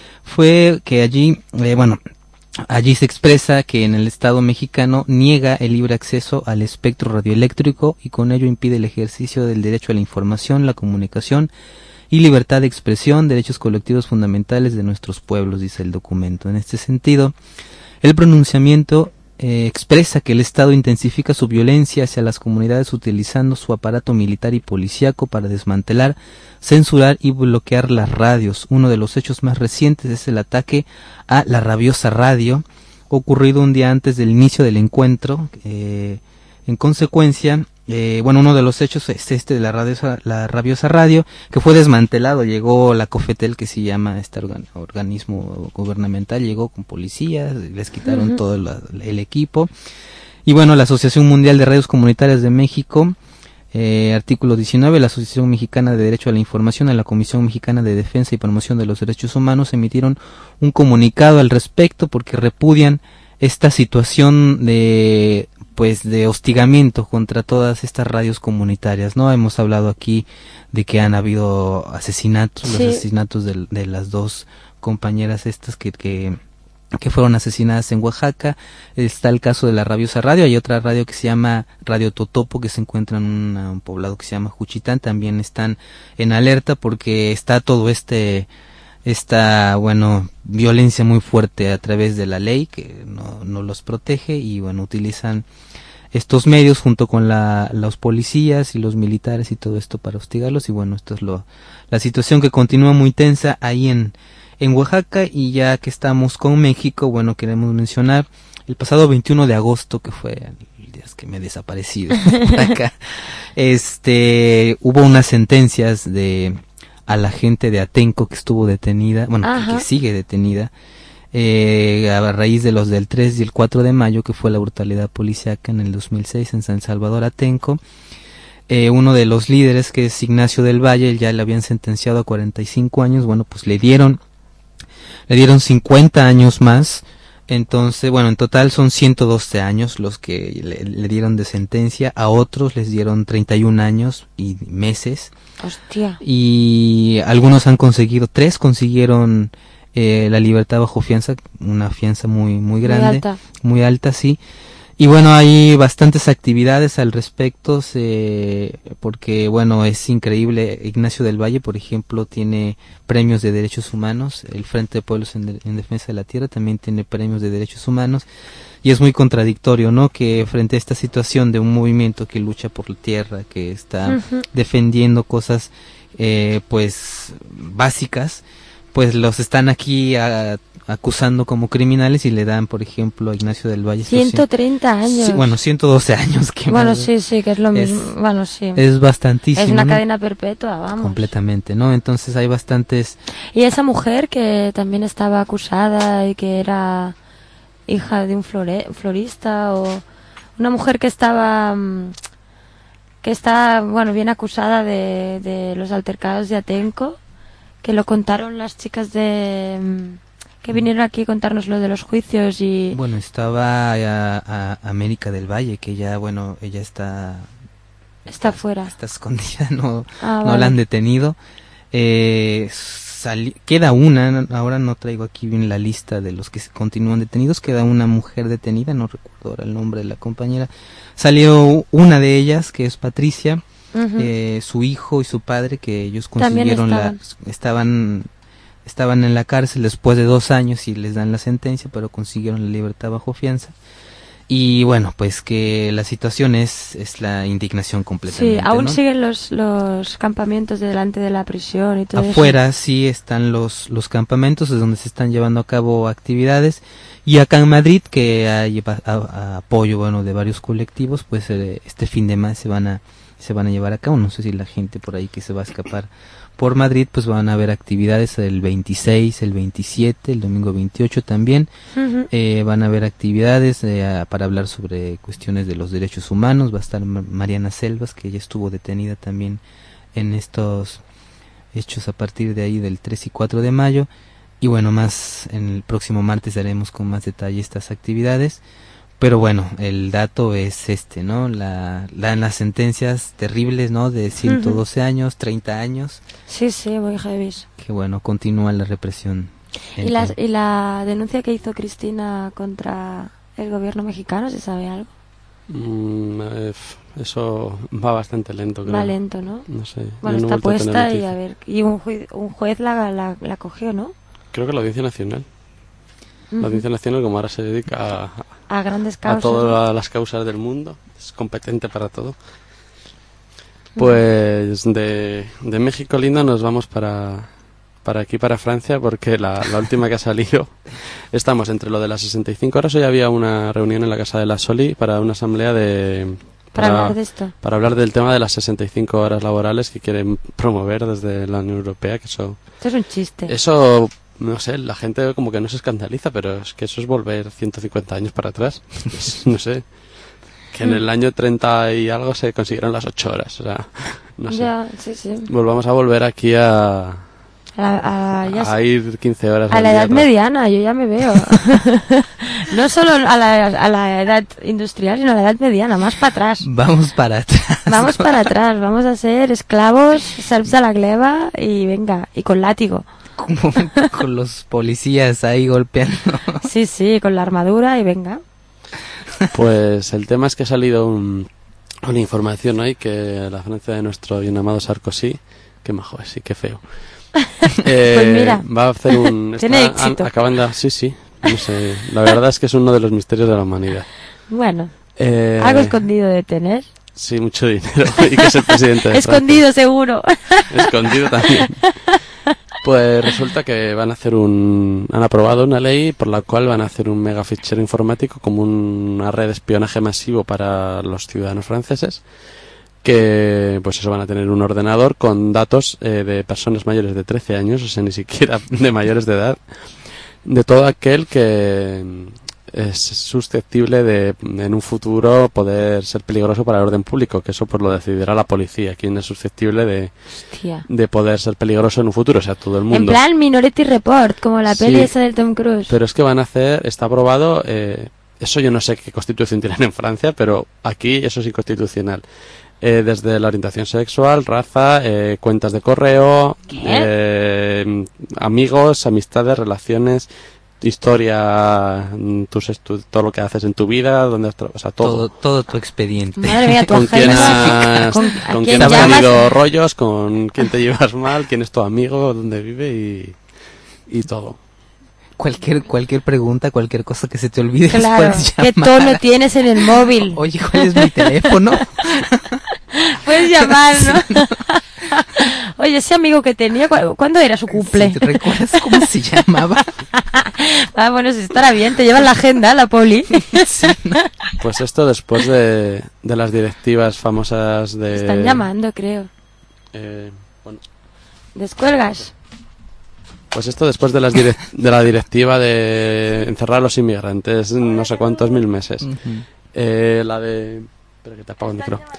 Fue que allí, eh, bueno, allí se expresa que en el Estado mexicano niega el libre acceso al espectro radioeléctrico y con ello impide el ejercicio del derecho a la información, la comunicación y libertad de expresión, derechos colectivos fundamentales de nuestros pueblos, dice el documento. En este sentido, el pronunciamiento eh, expresa que el Estado intensifica su violencia hacia las comunidades utilizando su aparato militar y policíaco para desmantelar, censurar y bloquear las radios. Uno de los hechos más recientes es el ataque a la rabiosa radio, ocurrido un día antes del inicio del encuentro. Eh, en consecuencia, eh, bueno, uno de los hechos es este de la, radiosa, la rabiosa radio, que fue desmantelado. Llegó la COFETEL, que se llama este organ, organismo gubernamental, llegó con policías, les quitaron uh-huh. todo el, el equipo. Y bueno, la Asociación Mundial de Radios Comunitarias de México, Eh, artículo diecinueve, la Asociación Mexicana de Derecho a la Información y la Comisión Mexicana de Defensa y Promoción de los Derechos Humanos emitieron un comunicado al respecto porque repudian esta situación de pues de hostigamiento contra todas estas radios comunitarias, ¿no? Hemos hablado aquí de que han habido asesinatos, sí. los asesinatos de, de las dos compañeras estas que, que que fueron asesinadas en Oaxaca. Está el caso de la rabiosa radio, hay otra radio que se llama Radio Totopo que se encuentra en una, un poblado que se llama Juchitán, también están en alerta porque está todo este esta bueno violencia muy fuerte a través de la ley que no, no los protege y bueno utilizan estos medios junto con la, los policías y los militares y todo esto para hostigarlos y bueno esto es lo la situación que continúa muy tensa ahí en en Oaxaca. Y ya que estamos con México, bueno, queremos mencionar el pasado veintiuno de agosto, que fue el día que me he desaparecido por acá, este, hubo unas sentencias de a la gente de Atenco que estuvo detenida, bueno, que, que sigue detenida, eh, a raíz de los del tres y el cuatro de mayo, que fue la brutalidad policíaca en el dos mil seis en San Salvador Atenco. Eh, uno de los líderes, que es Ignacio del Valle, ya le habían sentenciado a cuarenta y cinco años, bueno, pues le dieron Le dieron cincuenta años más, entonces, bueno, en total son ciento doce años los que le, le dieron de sentencia, a otros les dieron treinta y un años y meses. Hostia. Y algunos han conseguido, tres consiguieron eh, la libertad bajo fianza, una fianza muy, muy grande. Muy alta. Muy alta, sí. Y bueno, hay bastantes actividades al respecto, se, porque bueno, es increíble. Ignacio del Valle, por ejemplo, tiene premios de derechos humanos. El Frente de Pueblos en, de, en Defensa de la Tierra también tiene premios de derechos humanos. Y es muy contradictorio, ¿no? Que frente a esta situación de un movimiento que lucha por la tierra, que está uh-huh. defendiendo cosas, eh, pues, básicas, pues los están aquí a, acusando como criminales y le dan, por ejemplo, a Ignacio del Valle ciento treinta años. Sí, bueno, ciento doce años. Que bueno, sí, sí, que es lo mismo. Es, bueno, sí. Es bastantísimo. Es una ¿no? cadena perpetua, vamos. Completamente, ¿no? Entonces hay bastantes. Y esa mujer que también estaba acusada y que era hija de un flore, florista o una mujer que estaba que está, bueno, bien acusada de, de los altercados de Atenco, que lo contaron las chicas de que vinieron aquí a contarnos lo de los juicios y... Bueno, estaba a, a América del Valle, que ya, bueno, ella está... Está fuera. Está escondida, no, Ah, no vale. la han detenido. Eh, sali- queda una, ahora no traigo aquí bien la lista de los que se continúan detenidos, queda una mujer detenida, no recuerdo ahora el nombre de la compañera. Salió una de ellas, que es Patricia, Ujú. eh, su hijo y su padre, que ellos También consiguieron estaban. la... estaban estaban en la cárcel después de dos años y les dan la sentencia, pero consiguieron la libertad bajo fianza. Y bueno, pues que la situación es, es la indignación completamente. Sí, aún ¿no? siguen los, los campamentos delante de la prisión y todo Afuera eso. sí están los, los campamentos, es donde se están llevando a cabo actividades. Y acá en Madrid, que hay a- a- apoyo bueno de varios colectivos, pues eh, este fin de mes se van a se van a llevar a cabo. No sé si la gente por ahí que se va a escapar por Madrid, pues van a haber actividades el veintiséis, el veintisiete, el domingo veintiocho también. Ujú. Eh, van a haber actividades eh, a- para hablar sobre cuestiones de los derechos humanos. Va a estar Ma- Mariana Selvas, que ella estuvo detenida también en estos hechos a partir de ahí del tres y cuatro de mayo. Y bueno, más en el próximo martes daremos con más detalle estas actividades. Pero bueno, el dato es este, ¿no? La, la, las sentencias terribles, ¿no? De ciento doce años, treinta años. Sí, sí, muy heavy. Que bueno, continúa la represión. ¿Y la, ¿Y la denuncia que hizo Cristina contra el gobierno mexicano, se sabe algo? Mm, eh, f- eso va bastante lento, creo. Va lento, ¿no? No sé. Bueno, yo no he está vuelto a tener puesta y noticia. a ver... Y un, juez, un juez la, la, la cogió, ¿no? Creo que la Audiencia Nacional. Ujú. La Audiencia Nacional, como ahora se dedica a, A grandes a causas. todas ¿no? las causas del mundo, es competente para todo. Pues de, de México lindo nos vamos para, para aquí, para Francia, porque la, la última que ha salido, estamos entre lo de las sesenta y cinco horas. Hoy había una reunión en la Casa de la Soli para una asamblea de... Para hablar de esto. para hablar del tema de las sesenta y cinco horas laborales que quieren promover desde la Unión Europea, que eso... Esto es un chiste. Eso, no sé, la gente como que no se escandaliza, pero es que eso es volver ciento cincuenta años para atrás. Es- no sé. Que en el año treinta y algo se consiguieron las ocho horas. O sea, no sé. Ya, sí, sí. Volvamos a volver aquí a, A, a- ya a sé- ir quince horas a al la día edad atrás. mediana, yo ya me veo. No solo a la, a la edad industrial, sino a la edad mediana, más para atrás. Vamos para atrás. Vamos para atrás, vamos a ser esclavos, serfs a la gleba y venga, y con látigo. Como con los policías ahí golpeando. Sí, sí, con la armadura y venga. Pues el tema es que ha salido un- una información hoy que la Francia de nuestro bien amado Sarkozy, que majo es, sí, qué feo. Eh, Pues mira, va a hacer un... tiene está- éxito. an- acaban de- sí, sí, no sé. La verdad es que es uno de los misterios de la humanidad. Bueno, Eh, algo escondido de tener. Sí, mucho dinero. Y que es el presidente de Escondido seguro. Francia. Escondido también. Pues resulta que van a hacer un... Han aprobado una ley por la cual van a hacer un mega fichero informático como una red de espionaje masivo para los ciudadanos franceses, que pues eso, van a tener un ordenador con datos eh, de personas mayores de trece años, o sea, ni siquiera de mayores de edad, de todo aquel que es susceptible de en un futuro poder ser peligroso para el orden público, que eso pues lo decidirá la policía, quién es susceptible de, Hostia. de poder ser peligroso en un futuro, o sea, todo el mundo. En plan Minority Report, como la Sí, peli esa del Tom Cruise. Pero es que van a hacer, está aprobado, eh, eso yo no sé qué constitución tienen en Francia, pero aquí eso es inconstitucional. Eh, desde la orientación sexual, raza, eh, cuentas de correo, eh, amigos, amistades, relaciones, historia, mm, tus estu- todo lo que haces en tu vida, donde has tra- o sea, todo. Todo, todo tu expediente. Madre mía, tu Con quién agenda. has, ¿Con, con a quién quién has llamas? tenido rollos, con quién te llevas mal, quién es tu amigo, dónde vive y, y todo. Cualquier, cualquier pregunta, cualquier cosa que se te olvide, Claro, puedes ¿qué llamar. tono tienes en el móvil? Oye, ¿cuál es mi teléfono? Puedes llamar, ¿no? Oye, ese amigo que tenía, ¿cu- ¿cuándo era su cumple? ¿Te recuerdas cómo se llamaba? Ah, bueno, si estará bien, te llevan la agenda, la poli. Sí, ¿no? Pues esto después de, de las directivas famosas de... Están llamando, creo. eh, bueno, ¿Descuelgas? pues esto después de, las direc- de la directiva de encerrar a los inmigrantes no sé cuántos mil meses. Ujú. Eh, la de... Espera que te apago el micro.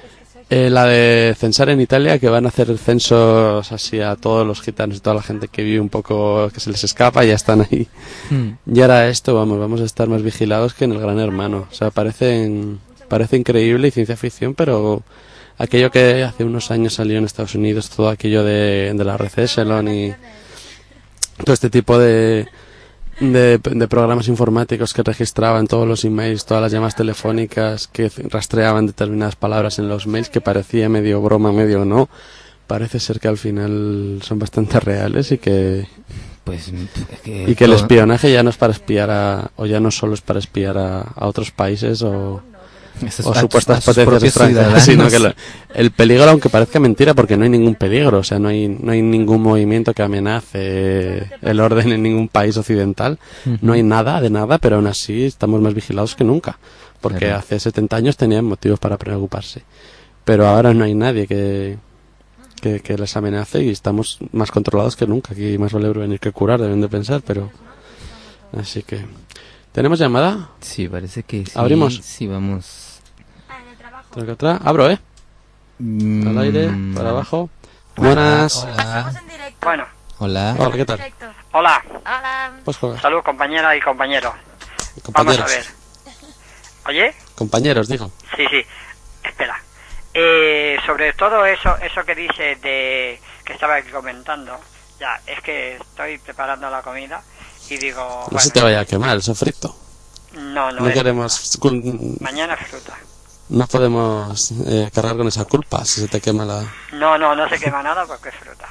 Eh, la de censar en Italia, que van a hacer censos así a todos los gitanos y toda la gente que vive un poco, que se les escapa, ya están ahí. Mm. Y ahora esto, vamos, vamos a estar más vigilados que en el Gran Hermano. O sea, parece, parece increíble y ciencia ficción, pero aquello que hace unos años salió en Estados Unidos, todo aquello de, de la red Echelon y todo este tipo de... De, de programas informáticos que registraban todos los emails, todas las llamadas telefónicas, que rastreaban determinadas palabras en los mails, que parecía medio broma, medio no. Parece ser que al final son bastante reales y que pues que y que el espionaje ya no es para espiar a, o ya no solo es para espiar a, a otros países o Esos o a supuestas tus, a potencias extranjeras, sino que lo, el peligro, aunque parezca mentira, porque no hay ningún peligro, o sea, no hay no hay ningún movimiento que amenace el orden en ningún país occidental, uh-huh. No hay nada de nada, pero aún así estamos más vigilados que nunca, porque claro. Hace setenta años tenían motivos para preocuparse, pero ahora no hay nadie que, que, que les amenace y estamos más controlados que nunca, aquí más vale prevenir que curar, deben de pensar, pero así que... ¿Tenemos llamada? Sí, parece que sí. ¿Abrimos? Sí, vamos. Traca, tra. Abro, ¿eh? Mm. Al aire, para abajo. Buenas. Hola. Bueno. Hola. Hola, ¿qué tal? Hola. Hola. Pues juega. Salud, compañera y compañero. Compañeros. Vamos a ver. ¿Oye? Compañeros, digo. Sí, sí. Espera. Eh, sobre todo eso eso que dice de que estaba aquí comentando, ya, es que estoy preparando la comida y digo... No bueno, se te vaya a quemar el sofrito. No, no. No es, queremos... Mañana es fruta. No podemos eh, cargar con esa culpa si se te quema la... No, no, no se quema nada porque es fruta.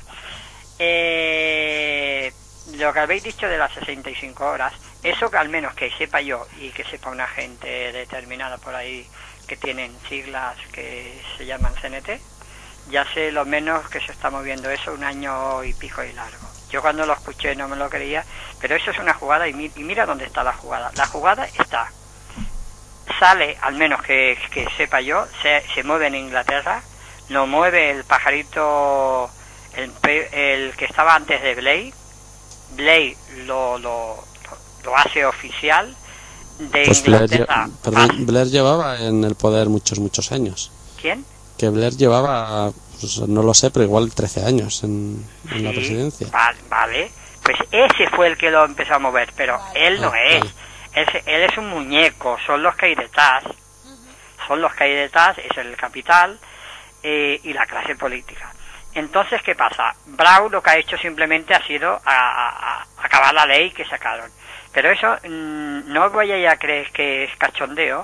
Eh, lo que habéis dicho de las sesenta y cinco horas, eso que al menos que sepa yo y que sepa una gente determinada por ahí que tienen siglas que se llaman C N T, ya sé lo menos que se está moviendo eso un año y pico y largo. Yo cuando lo escuché no me lo creía, pero eso es una jugada y, mi, y mira dónde está la jugada. La jugada está... Sale, al menos que, que sepa yo, se, se mueve en Inglaterra, lo mueve el pajarito, el, el que estaba antes de Blade, Blade lo, lo, lo hace oficial de pues Inglaterra. Blair, perdón, Blair llevaba en el poder muchos, muchos años. ¿Quién? Que Blair llevaba, pues, no lo sé, pero igual trece años en, en sí, la presidencia. Vale, vale, pues ese fue el que lo empezó a mover, pero él no ah, es. Vale. Él, él es un muñeco, son los que hay detrás, son los que hay detrás, es el capital eh, y la clase política. Entonces, ¿qué pasa? Brown lo que ha hecho simplemente ha sido a, a, a acabar la ley que sacaron. Pero eso mmm, no voy a ya creer que es cachondeo,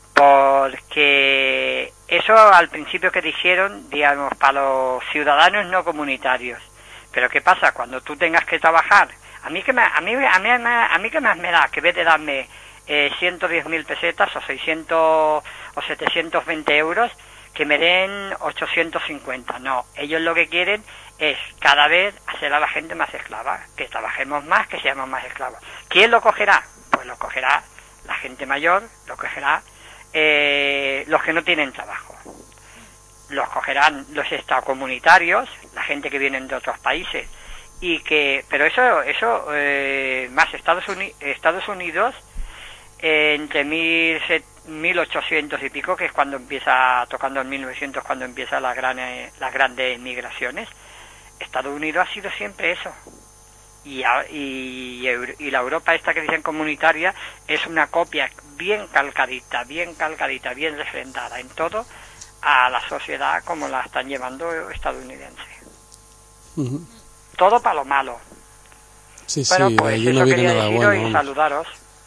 porque eso al principio que dijeron, digamos, para los ciudadanos no comunitarios. Pero ¿qué pasa? Cuando tú tengas que trabajar, a mí que me, a mí, a mí, a mí que más me da que vez de darme eh, ciento diez mil pesetas o seiscientos o setecientos veinte euros, que me den ochocientos cincuenta. No, ellos lo que quieren es cada vez hacer a la gente más esclava, que trabajemos más, que seamos más esclavos. ¿Quién lo cogerá? Pues lo cogerá la gente mayor, lo cogerá eh, los que no tienen trabajo. Los cogerán los extracomunitarios, la gente que vienen de otros países, y que, pero eso, eso eh, más Estados Unidos, Estados Unidos eh, entre mil, mil ochocientos y pico, que es cuando empieza, tocando en mil novecientos, cuando empieza la gran, eh, las grandes migraciones. Estados Unidos ha sido siempre eso. Y, y, y la Europa esta que dicen comunitaria es una copia bien calcadita, bien calcadita, bien refrendada en todo a la sociedad como la están llevando estadounidense. Uh-huh. Todo para lo malo. Sí, bueno, sí, pues eso no quería nada deciros bueno, y saludaros.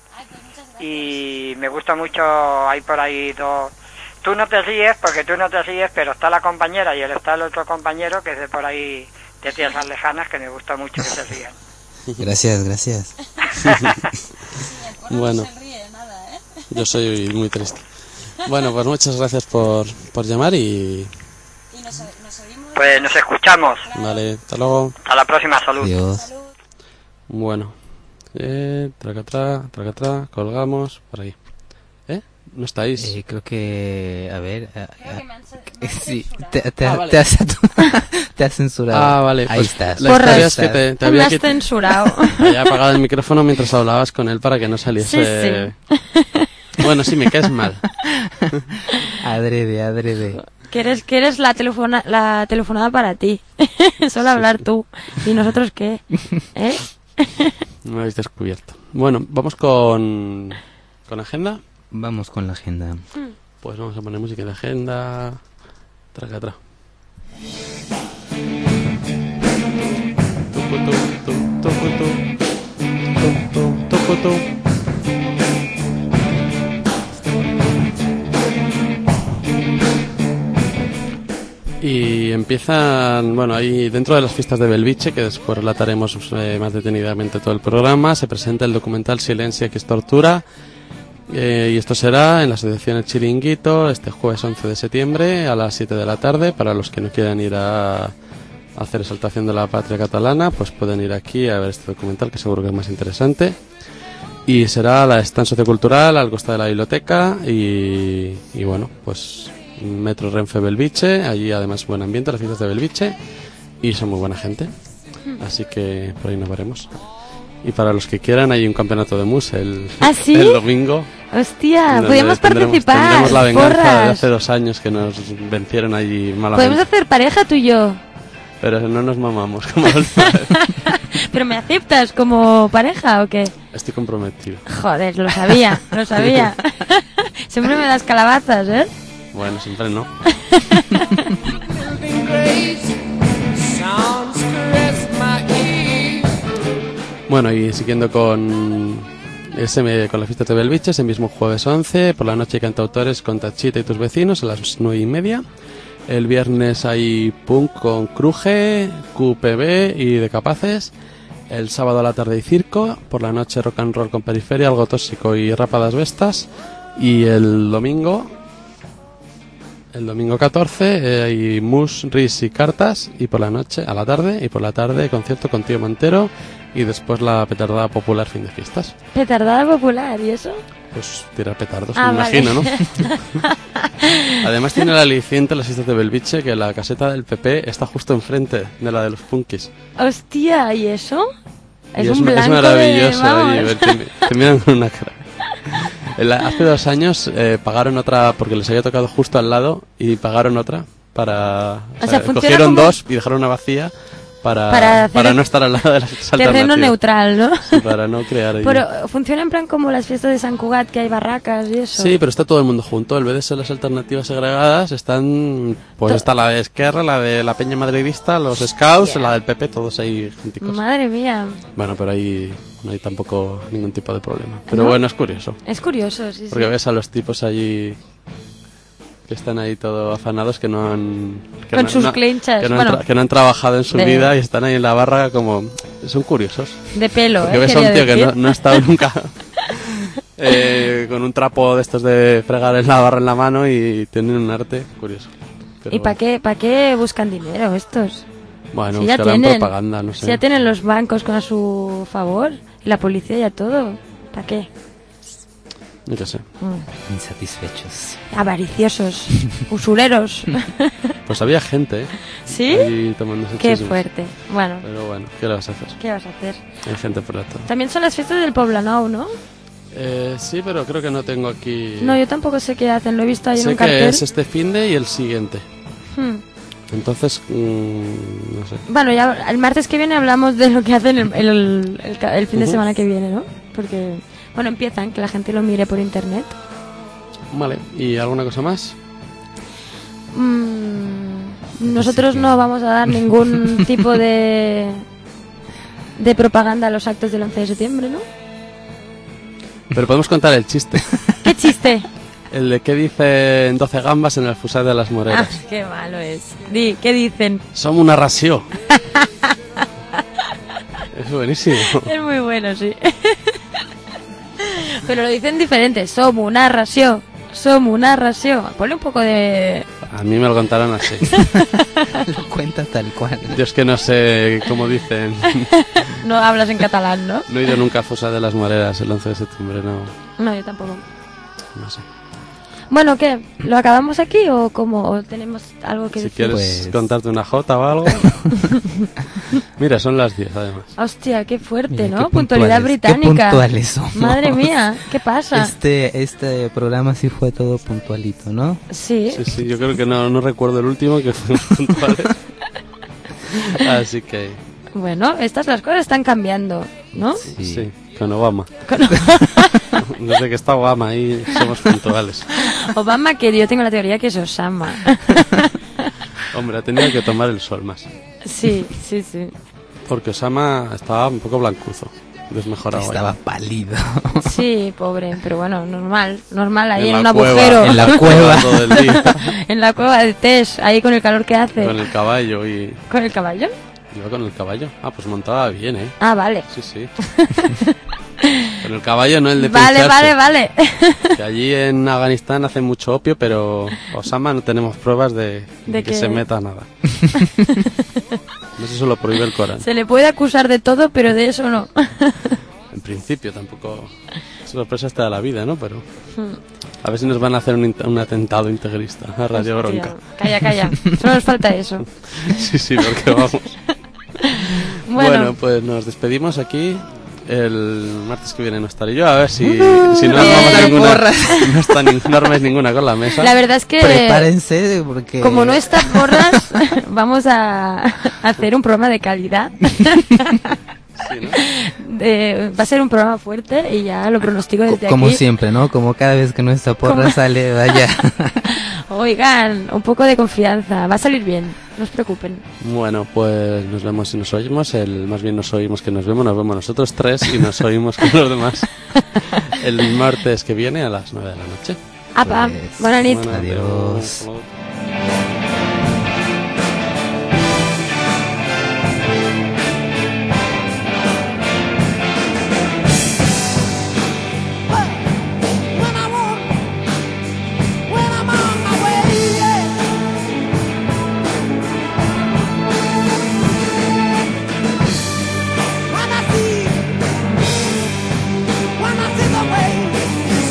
Y me gusta mucho, hay por ahí dos... Tú no te ríes, porque tú no te ríes, pero está la compañera y él está el otro compañero que es de por ahí, de tierras lejanas, que me gusta mucho que se rían. Gracias, gracias. Bueno, yo soy muy triste. Bueno, pues muchas gracias por, por llamar y... Pues nos escuchamos. Vale, hasta luego. Hasta la próxima, salud. Adiós. Bueno, eh, tracatrá, tracatrá, colgamos por ahí. ¿Eh? ¿No estáis? Eh, creo que, a ver, a, a, creo que me han, eh, sí, te, te, ah, vale. te, has, te has censurado. Ah, vale. Ahí pues estás. La historia es que te, te había me has censurado. Había apagado el micrófono mientras hablabas con él para que no saliese... Sí, sí. Bueno, sí, me caes mal. Adrede, adrede. Que eres, que eres la, telefona, la telefonada para ti. Solo hablar sí, sí. tú. ¿Y nosotros qué? ¿Eh? Me habéis descubierto. Bueno, vamos con... ¿Con agenda? Vamos con la agenda. Pues vamos a poner música de agenda. Traca, tra. Y empiezan, bueno, ahí dentro de las fiestas de Belviche, que después relataremos eh, más detenidamente todo el programa, se presenta el documental Silencia que es tortura, eh, y esto será en la asociación El Chiringuito este jueves once de septiembre a las siete de la tarde. Para los que no quieran ir a, a hacer exaltación de la patria catalana, pues pueden ir aquí a ver este documental, que seguro que es más interesante. Y será la stand sociocultural al costado de la biblioteca y, y bueno, pues... Metro Renfe Belviche, allí además buen ambiente, las fiestas de Belviche, y son muy buena gente, así que por ahí nos veremos. Y para los que quieran hay un campeonato de mus el, ¿Ah, sí? el domingo. Hostia, podemos participar. Tendremos la venganza porras. de hace dos años que nos vencieron allí malamente. Podemos hacer pareja tú y yo. Pero no nos mamamos como los padres. ¿Pero me aceptas como pareja o qué? Estoy comprometido. Joder, lo sabía, lo sabía. Siempre me das calabazas, ¿eh? Bueno, siempre no. Bueno, y siguiendo con ese, con la fiesta de Belviche, ese mismo jueves once, por la noche hay cantautores con Tachita y tus vecinos a las nueve y media. El viernes hay punk con Cruje, Q P B y De Capaces. El sábado a la tarde hay circo, por la noche rock and roll con Periferia, Algo Tóxico y Rápadas Vestas. Y el domingo... El domingo catorce eh, hay mus, ris y cartas, y por la noche, a la tarde, y por la tarde concierto con Tío Montero, y después la petardada popular fin de fiestas. ¿Petardada popular? ¿Y eso? Pues tirar petardos, ah, me vale. imagino, ¿no? Además tiene el aliciente las fiestas de Belviche, que la caseta del P P está justo enfrente de la de los punkis. Hostia, ¿y eso? Es y un es, blanco es maravilloso, de... ahí, te, te miran con una cara. El, hace dos años eh, pagaron otra porque les había tocado justo al lado y pagaron otra para... O sea, o sea cogieron como... dos y dejaron una vacía para, para, para no estar al lado de las alternativas. Terreno neutral, ¿no? Sí, para no crear... Ahí. Pero funciona en plan como las fiestas de San Cugat, que hay barracas y eso. Sí, pero está todo el mundo junto. En vez de ser las alternativas segregadas, están... Pues to... está la de Esquerra, la de la Peña Madridista, los Scouts, yeah. la del P P, todos ahí junticos. Madre mía. Bueno, pero ahí no hay tampoco ningún tipo de problema. Pero ¿no? bueno, es curioso. Es curioso, sí, Porque sí. ves a los tipos allí... que están ahí todo afanados, que no han... Que con no, sus no, clinchas. Que no, bueno, han que no han trabajado en su de... vida y están ahí en la barra como... Son curiosos. De pelo, Porque ¿eh? ves a un tío decir. que no, no ha estado nunca eh, con un trapo de estos de fregar en la barra en la mano y tienen un arte curioso. Pero ¿Y bueno. para qué, pa qué buscan dinero estos? Bueno, si ya buscarán tienen, propaganda, no sé. Si ya tienen los bancos con a su favor y la policía y todo. ¿Para qué? No qué sé. Mm. Insatisfechos. Avariciosos. Usureros. Pues había gente, ¿eh? ¿Sí? Ahí tomándose Qué chismes. fuerte. Bueno. Pero bueno, ¿qué le vas a hacer? ¿Qué vas a hacer? Hay gente por la todo. También son las fiestas del Poblenou, ¿no? Eh, sí, pero creo que no tengo aquí... No, yo tampoco sé qué hacen. Lo he visto ahí sé en un que cartel. es este finde y el siguiente. Hmm. Entonces, mmm, no sé. Bueno, ya el martes que viene hablamos de lo que hacen el, el, el, el fin de Uh-huh. semana que viene, ¿no? Porque, bueno, empiezan, que la gente lo mire por internet. Vale, ¿y alguna cosa más? Mm, nosotros no vamos a dar ningún tipo de de propaganda a los actos del once de septiembre, ¿no? Pero podemos contar el chiste. ¿Qué chiste? El de qué dicen doce gambas en el fusar de las Ah, moreras. qué malo es. Di, ¿qué dicen? Som una ració. Es buenísimo. Es muy bueno, sí. Pero lo dicen diferente. Somos una ració. Somos una ració. Ponle un poco de... A mí me lo contaron así. Lo cuenta tal cual. Yo es que no sé cómo dicen. No hablas en catalán, ¿no? No he ido nunca a Fusar de las Moreras el once de septiembre, no. No, yo tampoco. No sé. Bueno, ¿qué? ¿Lo acabamos aquí o cómo? ¿O tenemos algo que Si decir? quieres Pues- contarte una jota o algo. Mira, son las diez además. Hostia, qué fuerte, Mira, ¿no? qué Puntualidad puntuales, qué británica. puntuales somos. Madre mía, ¿qué pasa? Este, este programa sí fue todo puntualito, ¿no? Sí. Sí, sí, yo creo que no, no recuerdo el último que fue puntuales. Así que, Bueno, estas las cosas están cambiando, ¿no? sí, con Obama. Con Desde que está Obama ahí somos puntuales. Obama, que yo tengo la teoría que es Osama. Hombre, ha tenido que tomar el sol más. Sí, sí, sí. Porque Osama estaba un poco blancuzo, desmejorado. Estaba ahí. pálido. Sí, pobre, pero bueno, normal, normal, ahí En en, la un cueva. agujero. En la cueva. Todo el día. En la cueva de Tesh, ahí con el calor que hace. Con el caballo y... ¿Con el caballo? Iba con el caballo. Ah, pues montaba bien, ¿eh? Ah, vale. Sí, sí. Con el caballo, no el de Vale, pincharse. vale, vale. Que allí en Afganistán hace mucho opio, pero Osama no tenemos pruebas de, De de que, que- se meta nada. Eso se lo prohíbe el Corán. Se le puede acusar de todo, pero de eso no. En principio tampoco... Sorpresa está de la vida, ¿no? Pero... A ver si nos van a hacer un, int- un atentado integrista a Radio Hostia, Bronca. Calla, calla. Solo nos falta eso. Sí, sí, porque vamos. Bueno, Bueno, pues nos despedimos aquí. El martes que viene no estaré yo. A ver si, Uh, si no bien. armamos ninguna, Porras. no, está ni- no armáis ninguna con la mesa. la verdad es que Prepárense porque... como no está porras, vamos a hacer un programa de calidad. Sí, ¿no? De- va a ser un programa fuerte y ya lo pronostico Co- desde como aquí. siempre, ¿no? Como cada vez que nuestra porra Como- sale, vaya. Oigan, un poco de confianza. Va a salir bien, no os preocupen. Bueno, pues nos vemos y nos oímos. El, más bien nos oímos que nos vemos. Nos vemos nosotros tres y nos oímos con los demás. El martes que viene a las nueve de la noche. Apa, Pues, buena nit. Bueno, Adiós. hasta luego. When I walk, when I'm on my way, yeah. When I see, when I see the way you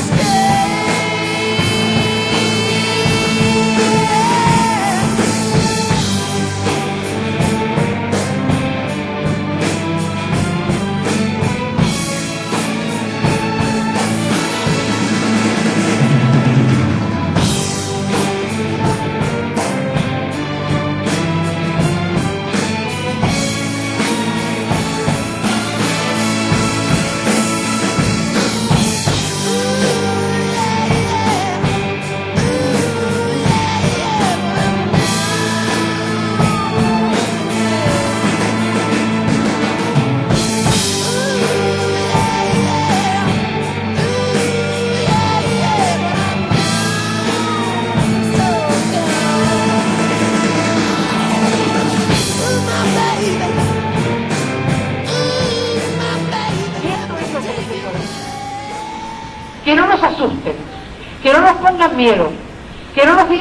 Que no nos asusten, que no nos pongan miedo, que no nos digan